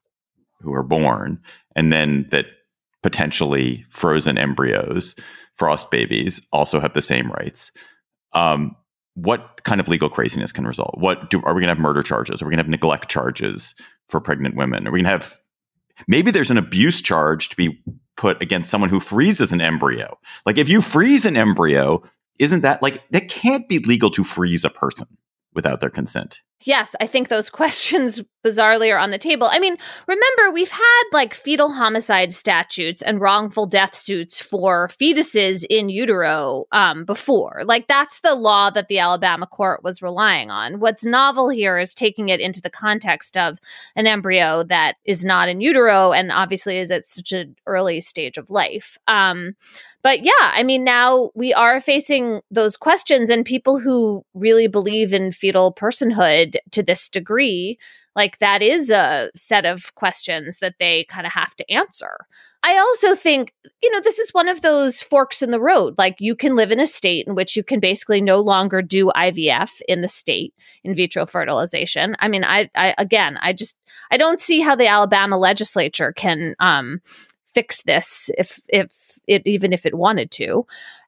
who are born, and then that potentially frozen embryos, frost babies, also have the same rights. Um, What kind of legal craziness can result? What do, are we going to have murder charges? Are we going to have neglect charges for pregnant women? Are we going to have, maybe there's an abuse charge to be put against someone who freezes an embryo. Like if you freeze an embryo, isn't that like, that can't be legal to freeze a person without their consent. Yes, I think those questions bizarrely are on the table. I mean, remember, we've had like fetal homicide statutes and wrongful death suits for fetuses in utero um, before. Like that's the law that the Alabama court was relying on. What's novel here is taking it into the context of an embryo that is not in utero and obviously is at such an early stage of life. Um, but yeah, I mean, now we are facing those questions, and people who really believe in fetal personhood to this degree, like that is a set of questions that they kind of have to answer. I also think, you know, this is one of those forks in the road. Like you can live in a state in which you can basically no longer do I V F in the state, in vitro fertilization. I mean, I, I again, I just, I don't see how the Alabama legislature can um, fix this if, if it, even if it wanted to.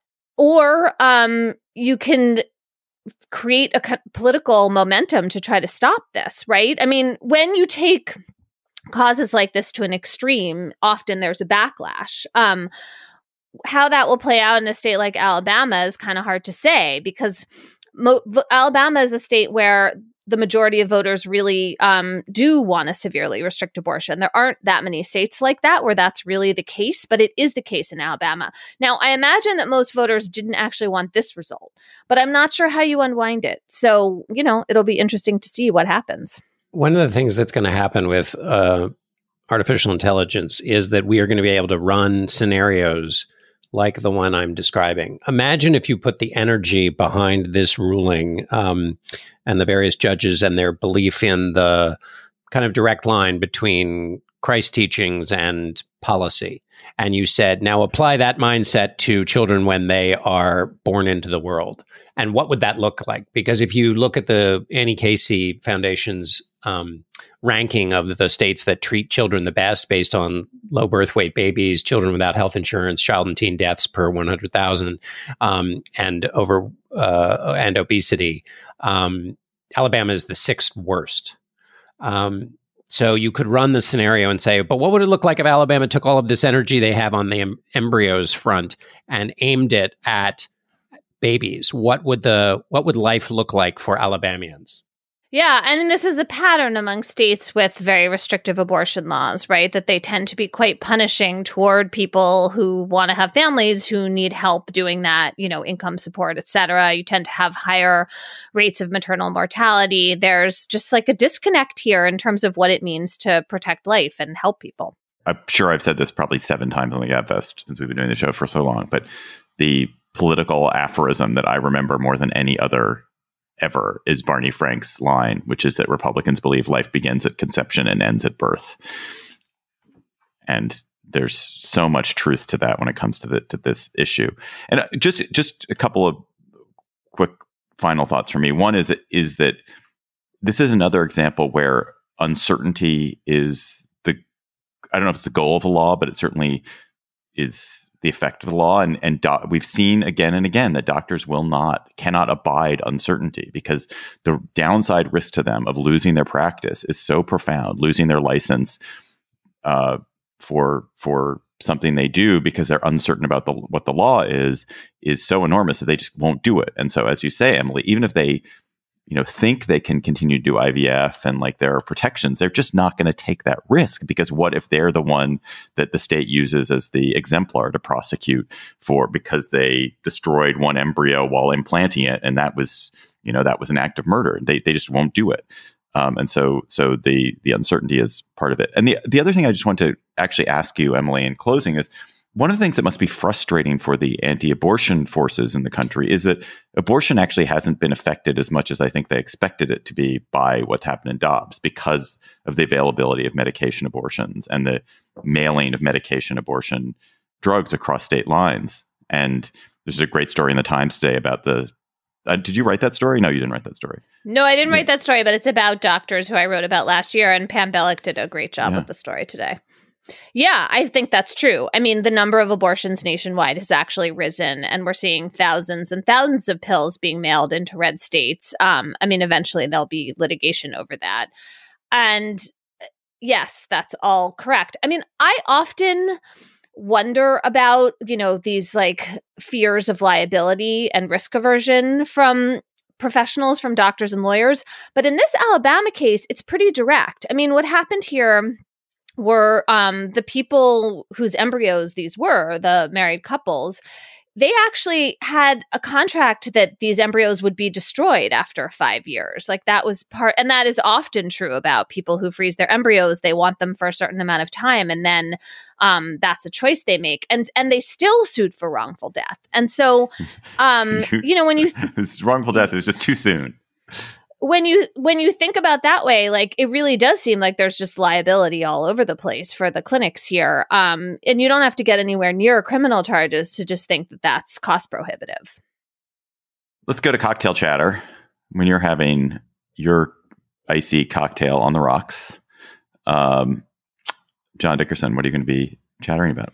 Or um, you can create a political momentum to try to stop this, right? I mean, when you take causes like this to an extreme, often there's a backlash. Um, how that will play out in a state like Alabama is kind of hard to say, because mo- Alabama is a state where the majority of voters really um, do want to severely restrict abortion. There aren't that many states like that where that's really the case, but it is the case in Alabama. Now, I imagine that most voters didn't actually want this result, but I'm not sure how you unwind it. So, you know, it'll be interesting to see what happens. One of the things that's going to happen with uh, artificial intelligence is that we are going to be able to run scenarios like the one I'm describing. Imagine if you put the energy behind this ruling um, and the various judges and their belief in the kind of direct line between Christ's teachings and policy. And you said, now apply that mindset to children when they are born into the world. And what would that look like? Because if you look at the Annie Casey Foundation's um, ranking of the states that treat children the best based on low birth weight babies, children without health insurance, child and teen deaths per one hundred thousand, um, and over uh, and obesity, um, Alabama is the sixth worst. Um, So you could run the scenario and say, but what would it look like if Alabama took all of this energy they have on the em- embryos front and aimed it at babies? What would the what would life look like for Alabamians? Yeah, and this is a pattern among states with very restrictive abortion laws, right? That they tend to be quite punishing toward people who want to have families who need help doing that, you know, income support, et cetera. You tend to have higher rates of maternal mortality. There's just like a disconnect here in terms of what it means to protect life and help people. I'm sure I've said this probably seven times on the GabFest since we've been doing the show for so long, but the political aphorism that I remember more than any other ever is Barney Frank's line, which is that Republicans believe life begins at conception and ends at birth. And there's so much truth to that when it comes to the to this issue. And just just a couple of quick final thoughts for me. One is is that this is another example where uncertainty is the I don't know if it's the goal of the law, but it certainly is the effect of the law. And, and do- we've seen again and again that doctors will not, cannot abide uncertainty because the downside risk to them of losing their practice is so profound, losing their license uh, for, for something they do because they're uncertain about the, what the law is, is so enormous that they just won't do it. And so, as you say, Emily, even if they, you know, think they can continue to do I V F and like there are protections, they're just not going to take that risk because what if they're the one that the state uses as the exemplar to prosecute for because they destroyed one embryo while implanting it and that was, you know, that was an act of murder. They they just won't do it. Um, and so so the the uncertainty is part of it. And the the other thing I just want to actually ask you, Emily, in closing is one of the things that must be frustrating for the anti-abortion forces in the country is that abortion actually hasn't been affected as much as I think they expected it to be by what's happened in Dobbs because of the availability of medication abortions and the mailing of medication abortion drugs across state lines. And there's a great story in the Times today about the Uh, did you write that story? No, you didn't write that story. No, I didn't write that story, but it's about doctors who I wrote about last year, and Pam Bellick did a great job Yeah. with the story today. Yeah, I think that's true. I mean, the number of abortions nationwide has actually risen, and we're seeing thousands and thousands of pills being mailed into red states. Um, I mean, eventually there'll be litigation over that. And yes, that's all correct. I mean, I often wonder about, you know, these like fears of liability and risk aversion from professionals, from doctors and lawyers. But in this Alabama case, it's pretty direct. I mean, what happened here were um, the people whose embryos these were, the married couples, they actually had a contract that these embryos would be destroyed after five years. Like that was part, and that is often true about people who freeze their embryos. They want them for a certain amount of time, and then um, that's a choice they make. And and they still sued for wrongful death. And so, um, you know, when you It's wrongful death, it was just too soon. When you when you think about that way, like it really does seem like there's just liability all over the place for the clinics here. Um, and you don't have to get anywhere near criminal charges to just think that that's cost prohibitive. Let's go to cocktail chatter. When you're having your icy cocktail on the rocks, um, John Dickerson, what are you going to be chattering about?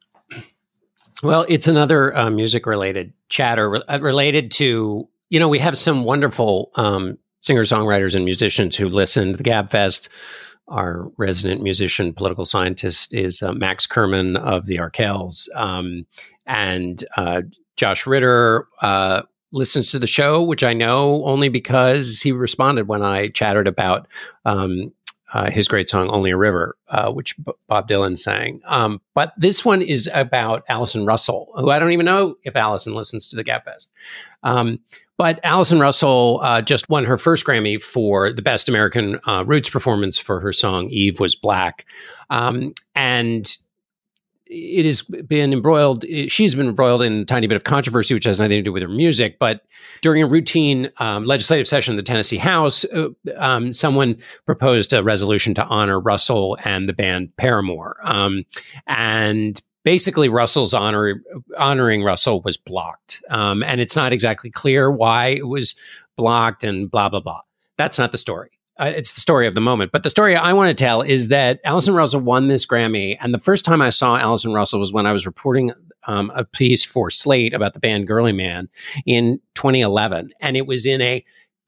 Well, it's another uh, music-related chatter re- related to, you know, we have some wonderful um, singer-songwriters and musicians who listen to the GabFest. Our resident musician, political scientist is uh, Max Kerman of the Arkells. Um, and uh, Josh Ritter uh, listens to the show, which I know only because he responded when I chattered about um, uh, his great song, Only a River, uh, which B- Bob Dylan sang. Um, but this one is about Allison Russell, who I don't even know if Allison listens to the GabFest. Um, But Allison Russell uh, just won her first Grammy for the Best American uh, Roots performance for her song Eve Was Black. Um, and it has been embroiled, she's been embroiled in a tiny bit of controversy, which has nothing to do with her music. But during a routine um, legislative session in the Tennessee House, uh, um, someone proposed a resolution to honor Russell and the band Paramore. Um, and basically, Russell's honor, honoring Russell was blocked. Um, and it's not exactly clear why it was blocked and blah, blah, blah. That's not the story. Uh, it's the story of the moment. But the story I want to tell is that Allison Russell won this Grammy. And the first time I saw Allison Russell was when I was reporting um, a piece for Slate about the band Girly Man in twenty eleven. And it was in a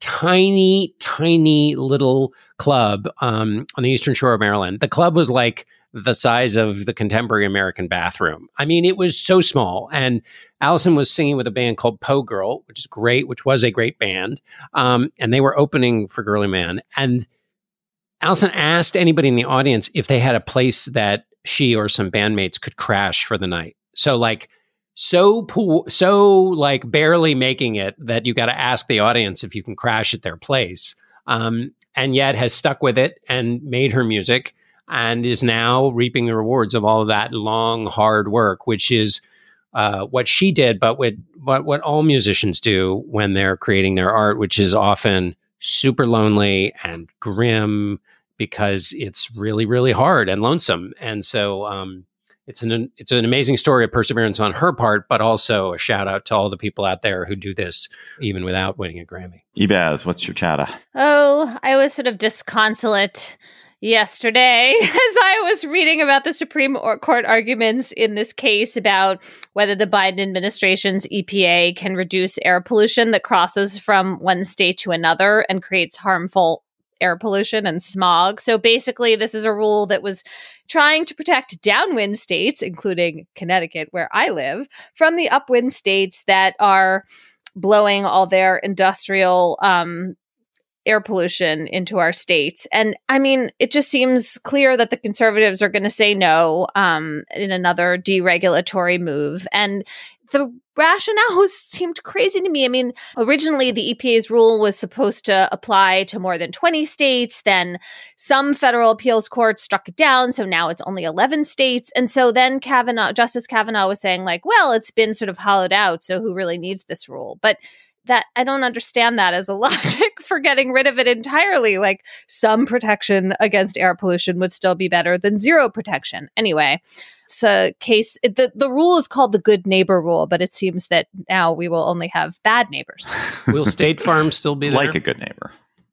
tiny, tiny little club um, on the Eastern Shore of Maryland. The club was like the size of the contemporary American bathroom. I mean, it was so small. And Allison was singing with a band called Poe Girl, which is great, which was a great band. Um, and they were opening for Girly Man. And Allison asked anybody in the audience if they had a place that she or some bandmates could crash for the night. So like, so poor, so like barely making it that you got to ask the audience if you can crash at their place. Um, and yet has stuck with it and made her music, and is now reaping the rewards of all of that long, hard work, which is uh, what she did, but what, what what all musicians do when they're creating their art, which is often super lonely and grim because it's really, really hard and lonesome. And so um, it's an it's an amazing story of perseverance on her part, but also a shout out to all the people out there who do this even without winning a Grammy. Ebaz, what's your chatter? Oh, I was sort of disconsolate yesterday as I was reading about the Supreme Court arguments in this case about whether the Biden administration's E P A can reduce air pollution that crosses from one state to another and creates harmful air pollution and smog. So basically, this is a rule that was trying to protect downwind states, including Connecticut, where I live, from the upwind states that are blowing all their industrial um air pollution into our states. And I mean, it just seems clear that the conservatives are going to say no um, in another deregulatory move. And the rationale seemed crazy to me. I mean, originally the E P A's rule was supposed to apply to more than twenty states. Then some federal appeals courts struck it down. So now it's only eleven states. And so then Kavanaugh, Justice Kavanaugh was saying like, well, it's been sort of hollowed out. So who really needs this rule? But that I don't understand that as a logic for getting rid of it entirely. Like some protection against air pollution would still be better than zero protection. Anyway, it's a case. It, the, the rule is called the good neighbor rule, but it seems that now we will only have bad neighbors. Will State Farm still be there? Like a good neighbor.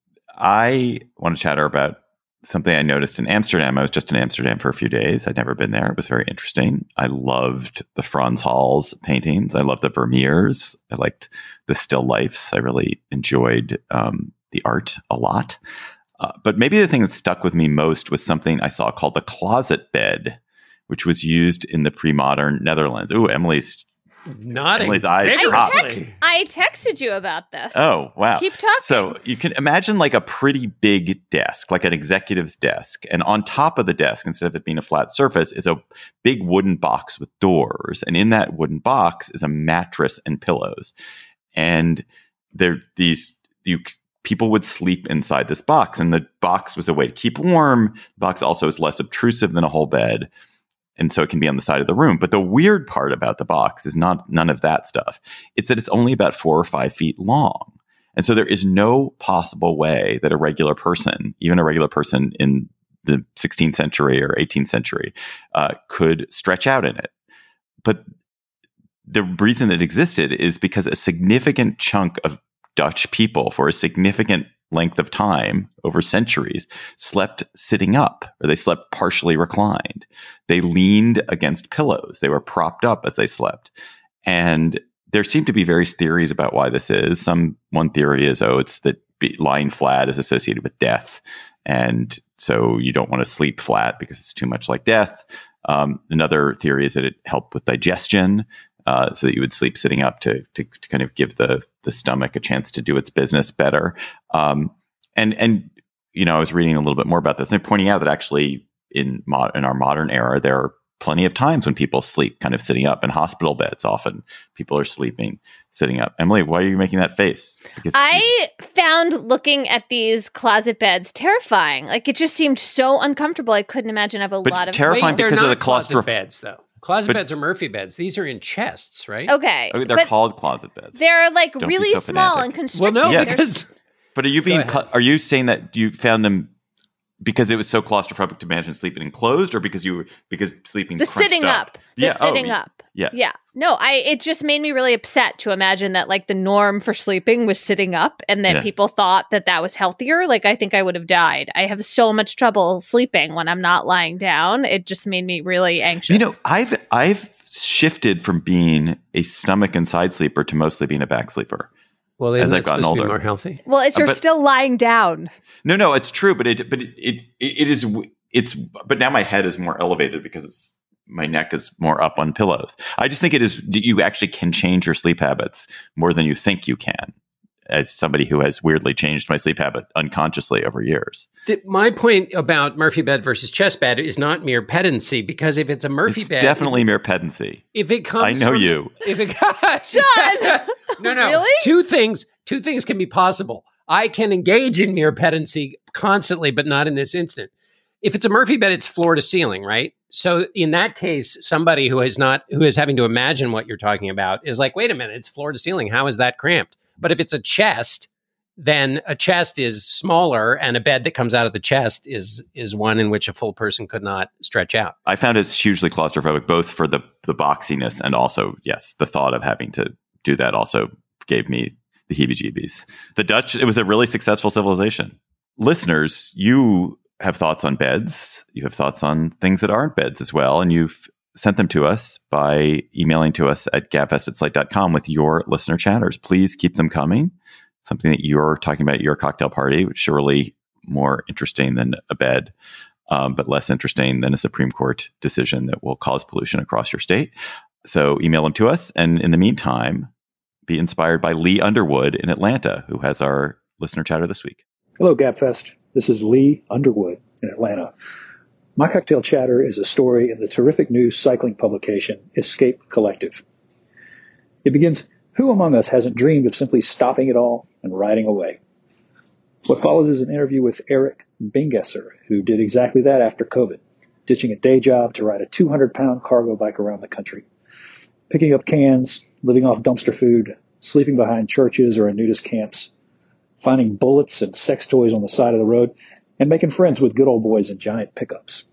I want to chatter about something I noticed in Amsterdam. I was just in Amsterdam for a few days. I'd never been there. It was very interesting. I loved the Frans Hals paintings. I loved the Vermeers. I liked the still lifes. I really enjoyed um, the art a lot. Uh, but maybe the thing that stuck with me most was something I saw called the closet bed, which was used in the pre-modern Netherlands. Ooh, Emily's nodding. Emily's eyes I, popped. text, I texted you about this. Oh, wow. Keep talking. So you can imagine like a pretty big desk, like an executive's desk. And on top of the desk, instead of it being a flat surface, is a big wooden box with doors. And in that wooden box is a mattress and pillows. And there, these, you, people would sleep inside this box. And the box was a way to keep warm. The box also is less obtrusive than a whole bed. And so it can be on the side of the room. But the weird part about the box is not none of that stuff. It's that it's only about four or five feet long. And so there is no possible way that a regular person, even a regular person in the sixteenth century or eighteenth century, uh, could stretch out in it. But the reason it existed is because a significant chunk of Dutch people for a significant length of time over centuries slept sitting up, or they slept partially reclined. They leaned against pillows. They were propped up as they slept. And there seem to be various theories about why this is. Some one theory is, oh, it's that be, lying flat is associated with death. And so you don't want to sleep flat because it's too much like death. Um, another theory is that it helped with digestion. Uh, so that you would sleep sitting up to, to to kind of give the the stomach a chance to do its business better. Um, and and you know, I was reading a little bit more about this, and they're pointing out that actually in mo- in our modern era, there are plenty of times when people sleep kind of sitting up. In hospital beds, often people are sleeping sitting up. Emily, why are you making that face? Because I you- found looking at these closet beds terrifying. Like it just seemed so uncomfortable. I couldn't imagine. I have a but lot of terrifying Wait, because of the claustrophobic beds, though. Closet But- beds are Murphy beds. These are in chests, right? Okay. I mean, they're but called closet beds. they're like Don't be really so small pedantic. and Well, constricted. no, Yeah. They're- because But are you being? ahead. Cl- are you saying that you found them because it was so claustrophobic to imagine sleeping enclosed, or because you were because sleeping the crunched sitting up? up. The Yeah. oh, sitting y- up. Yeah. Yeah. No, I it just made me really upset to imagine that like the norm for sleeping was sitting up and that Yeah. people thought that that was healthier. Like I think I would have died. I have so much trouble sleeping when I'm not lying down. It just made me really anxious. You know, I've I've shifted from being a stomach and side sleeper to mostly being a back sleeper. well, as isn't I've that gotten supposed to be older. more healthy? well, it's Uh, you're but- still lying down. No, no, it's true, but it but it it, it is it's but now my head is more elevated because it's my neck is more up on pillows. I just think it is you actually can change your sleep habits more than you think you can. As somebody who has weirdly changed my sleep habit unconsciously over years. The, my point about Murphy bed versus chest bed is not mere pedancy, because if it's a Murphy It's bed, definitely mere pedancy. if it comes, I know from- you. If it John! no, no, Really? two things. Two things can be possible. I can engage in mere pedancy constantly, but not in this instant. If it's a Murphy bed, it's floor to ceiling, right? So in that case, somebody who is not who is having to imagine what you're talking about is like, wait a minute, it's floor to ceiling. How is that cramped? But if it's a chest, then a chest is smaller, and a bed that comes out of the chest is is one in which a full person could not stretch out. I found it's hugely claustrophobic, both for the the boxiness and also, yes, the thought of having to do that also gave me the heebie-jeebies. The Dutch, it was a really successful civilization. Listeners, you have thoughts on beds. You have thoughts on things that aren't beds as well, and you've sent them to us by emailing to us at gabfest at slate dot com with your listener chatters. Please keep them coming. Something that you're talking about at your cocktail party, which is surely more interesting than a bed, um, but less interesting than a Supreme Court decision that will cause pollution across your state. So email them to us. And in the meantime, be inspired by Lee Underwood in Atlanta, who has our listener chatter this week. Hello, Gabfest. This is Lee Underwood in Atlanta. My cocktail chatter is a story in the terrific new cycling publication, Escape Collective. It begins, who among us hasn't dreamed of simply stopping it all and riding away? What follows is an interview with Eric Bingesser, who did exactly that after COVID, ditching a day job to ride a two hundred pound cargo bike around the country, picking up cans, living off dumpster food, sleeping behind churches or in nudist camps, finding bullets and sex toys on the side of the road, and making friends with good old boys in giant pickups.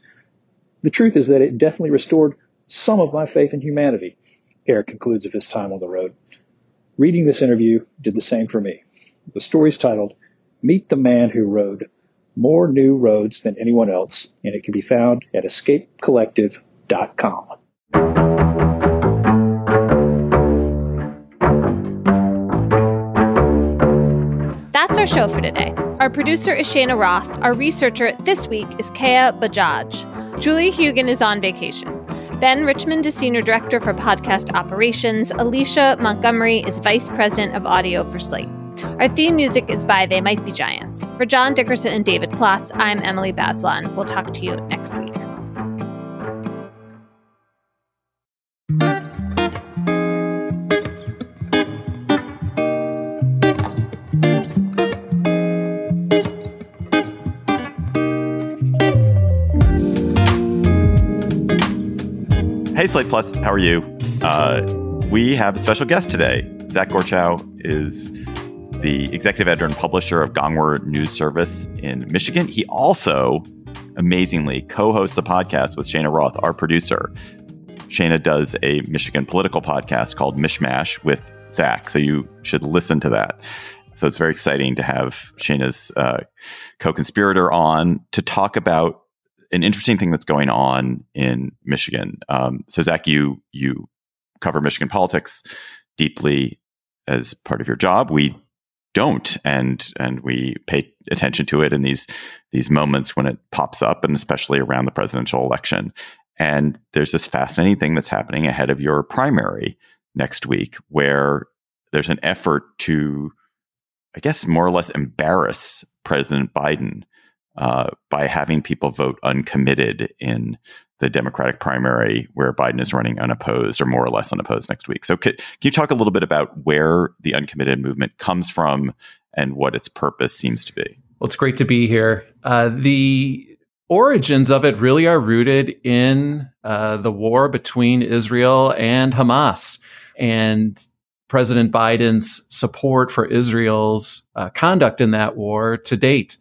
The truth is that it definitely restored some of my faith in humanity, Eric concludes of his time on the road. Reading this interview did the same for me. The story's titled, Meet the Man Who Rode More New Roads Than Anyone Else, and it can be found at escape collective dot com. That's our show for today. Our producer is Shayna Roth. Our researcher this week is Kea Bajaj. Julie Hugan is on vacation. Ben Richmond is Senior Director for Podcast Operations. Alicia Montgomery is Vice President of Audio for Slate. Our theme music is by They Might Be Giants. For John Dickerson and David Plotz, I'm Emily Bazelon. We'll talk to you next week. Hey, Slate Plus, how are you? Uh, we have a special guest today. Zach Gorchow is the executive editor and publisher of Gongwer News Service in Michigan. He also, amazingly, co-hosts a podcast with Shayna Roth, our producer. Shayna does a Michigan political podcast called Mishmash with Zach, so you should listen to that. So it's very exciting to have Shayna's uh, co-conspirator on to talk about an interesting thing that's going on in Michigan. Um, so Zach, you you cover Michigan politics deeply as part of your job. We don't, and and we pay attention to it in these these moments when it pops up, and especially around the presidential election. And there's this fascinating thing that's happening ahead of your primary next week, where there's an effort to, I guess, more or less embarrass President Biden uh, by having people vote uncommitted in the Democratic primary where Biden is running unopposed or more or less unopposed next week. So could, can you talk a little bit about where the uncommitted movement comes from and what its purpose seems to be? Well, it's great to be here. Uh, the origins of it really are rooted in uh, the war between Israel and Hamas and President Biden's support for Israel's uh, conduct in that war to date.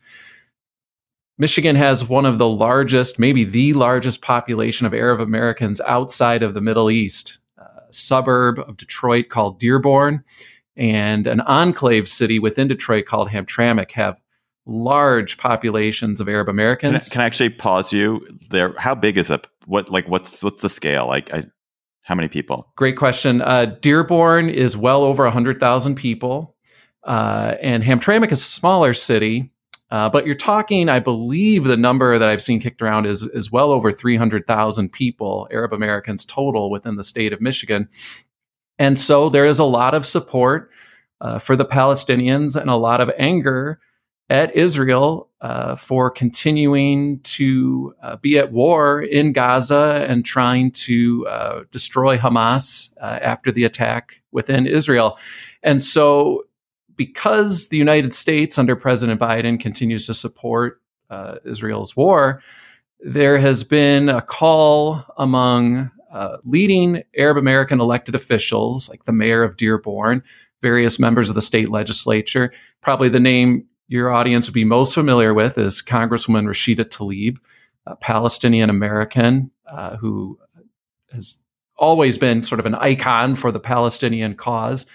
Michigan has one of the largest, maybe the largest population of Arab Americans outside of the Middle East, a suburb of Detroit called Dearborn, and an enclave city within Detroit called Hamtramck have large populations of Arab Americans. Can I, can I actually pause you there? How big is it? What, like, what's what's the scale? Like, I, how many people? Great question. Uh, Dearborn is well over one hundred thousand people, uh, and Hamtramck is a smaller city. Uh, but you're talking, I believe the number that I've seen kicked around is, is well over three hundred thousand people, Arab Americans total within the state of Michigan. And so there is a lot of support uh, for the Palestinians and a lot of anger at Israel uh, for continuing to uh, be at war in Gaza and trying to uh, destroy Hamas uh, after the attack within Israel. And so because the United States under President Biden continues to support uh, Israel's war, there has been a call among uh, leading Arab American elected officials, like the mayor of Dearborn, various members of the state legislature. Probably the name your audience would be most familiar with is Congresswoman Rashida Tlaib, a Palestinian American uh, who has always been sort of an icon for the Palestinian cause.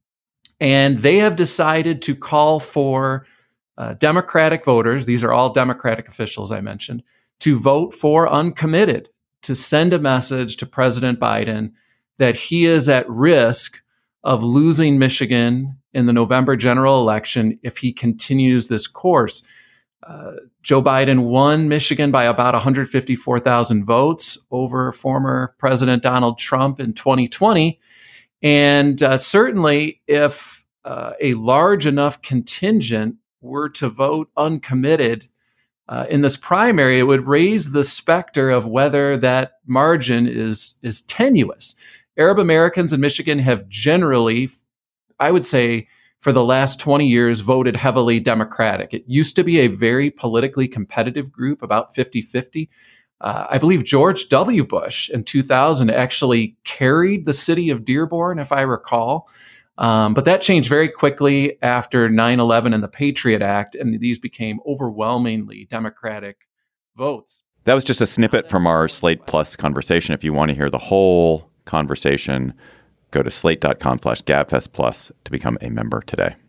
And they have decided to call for uh, Democratic voters, these are all Democratic officials I mentioned, to vote for uncommitted, to send a message to President Biden that he is at risk of losing Michigan in the November general election if he continues this course. Uh, Joe Biden won Michigan by about one hundred fifty-four thousand votes over former President Donald Trump in twenty twenty. And uh, certainly, if uh, a large enough contingent were to vote uncommitted uh, in this primary, it would raise the specter of whether that margin is is tenuous. Arab Americans in Michigan have generally, I would say, for the last twenty years, voted heavily Democratic. It used to be a very politically competitive group, about fifty-fifty. Uh, I believe George W. Bush in two thousand actually carried the city of Dearborn, if I recall. Um, but that changed very quickly after nine eleven and the Patriot Act, and these became overwhelmingly Democratic votes. That was just a snippet from our Slate Plus conversation. If you want to hear the whole conversation, go to slate dot com slash gabfest plus to become a member today.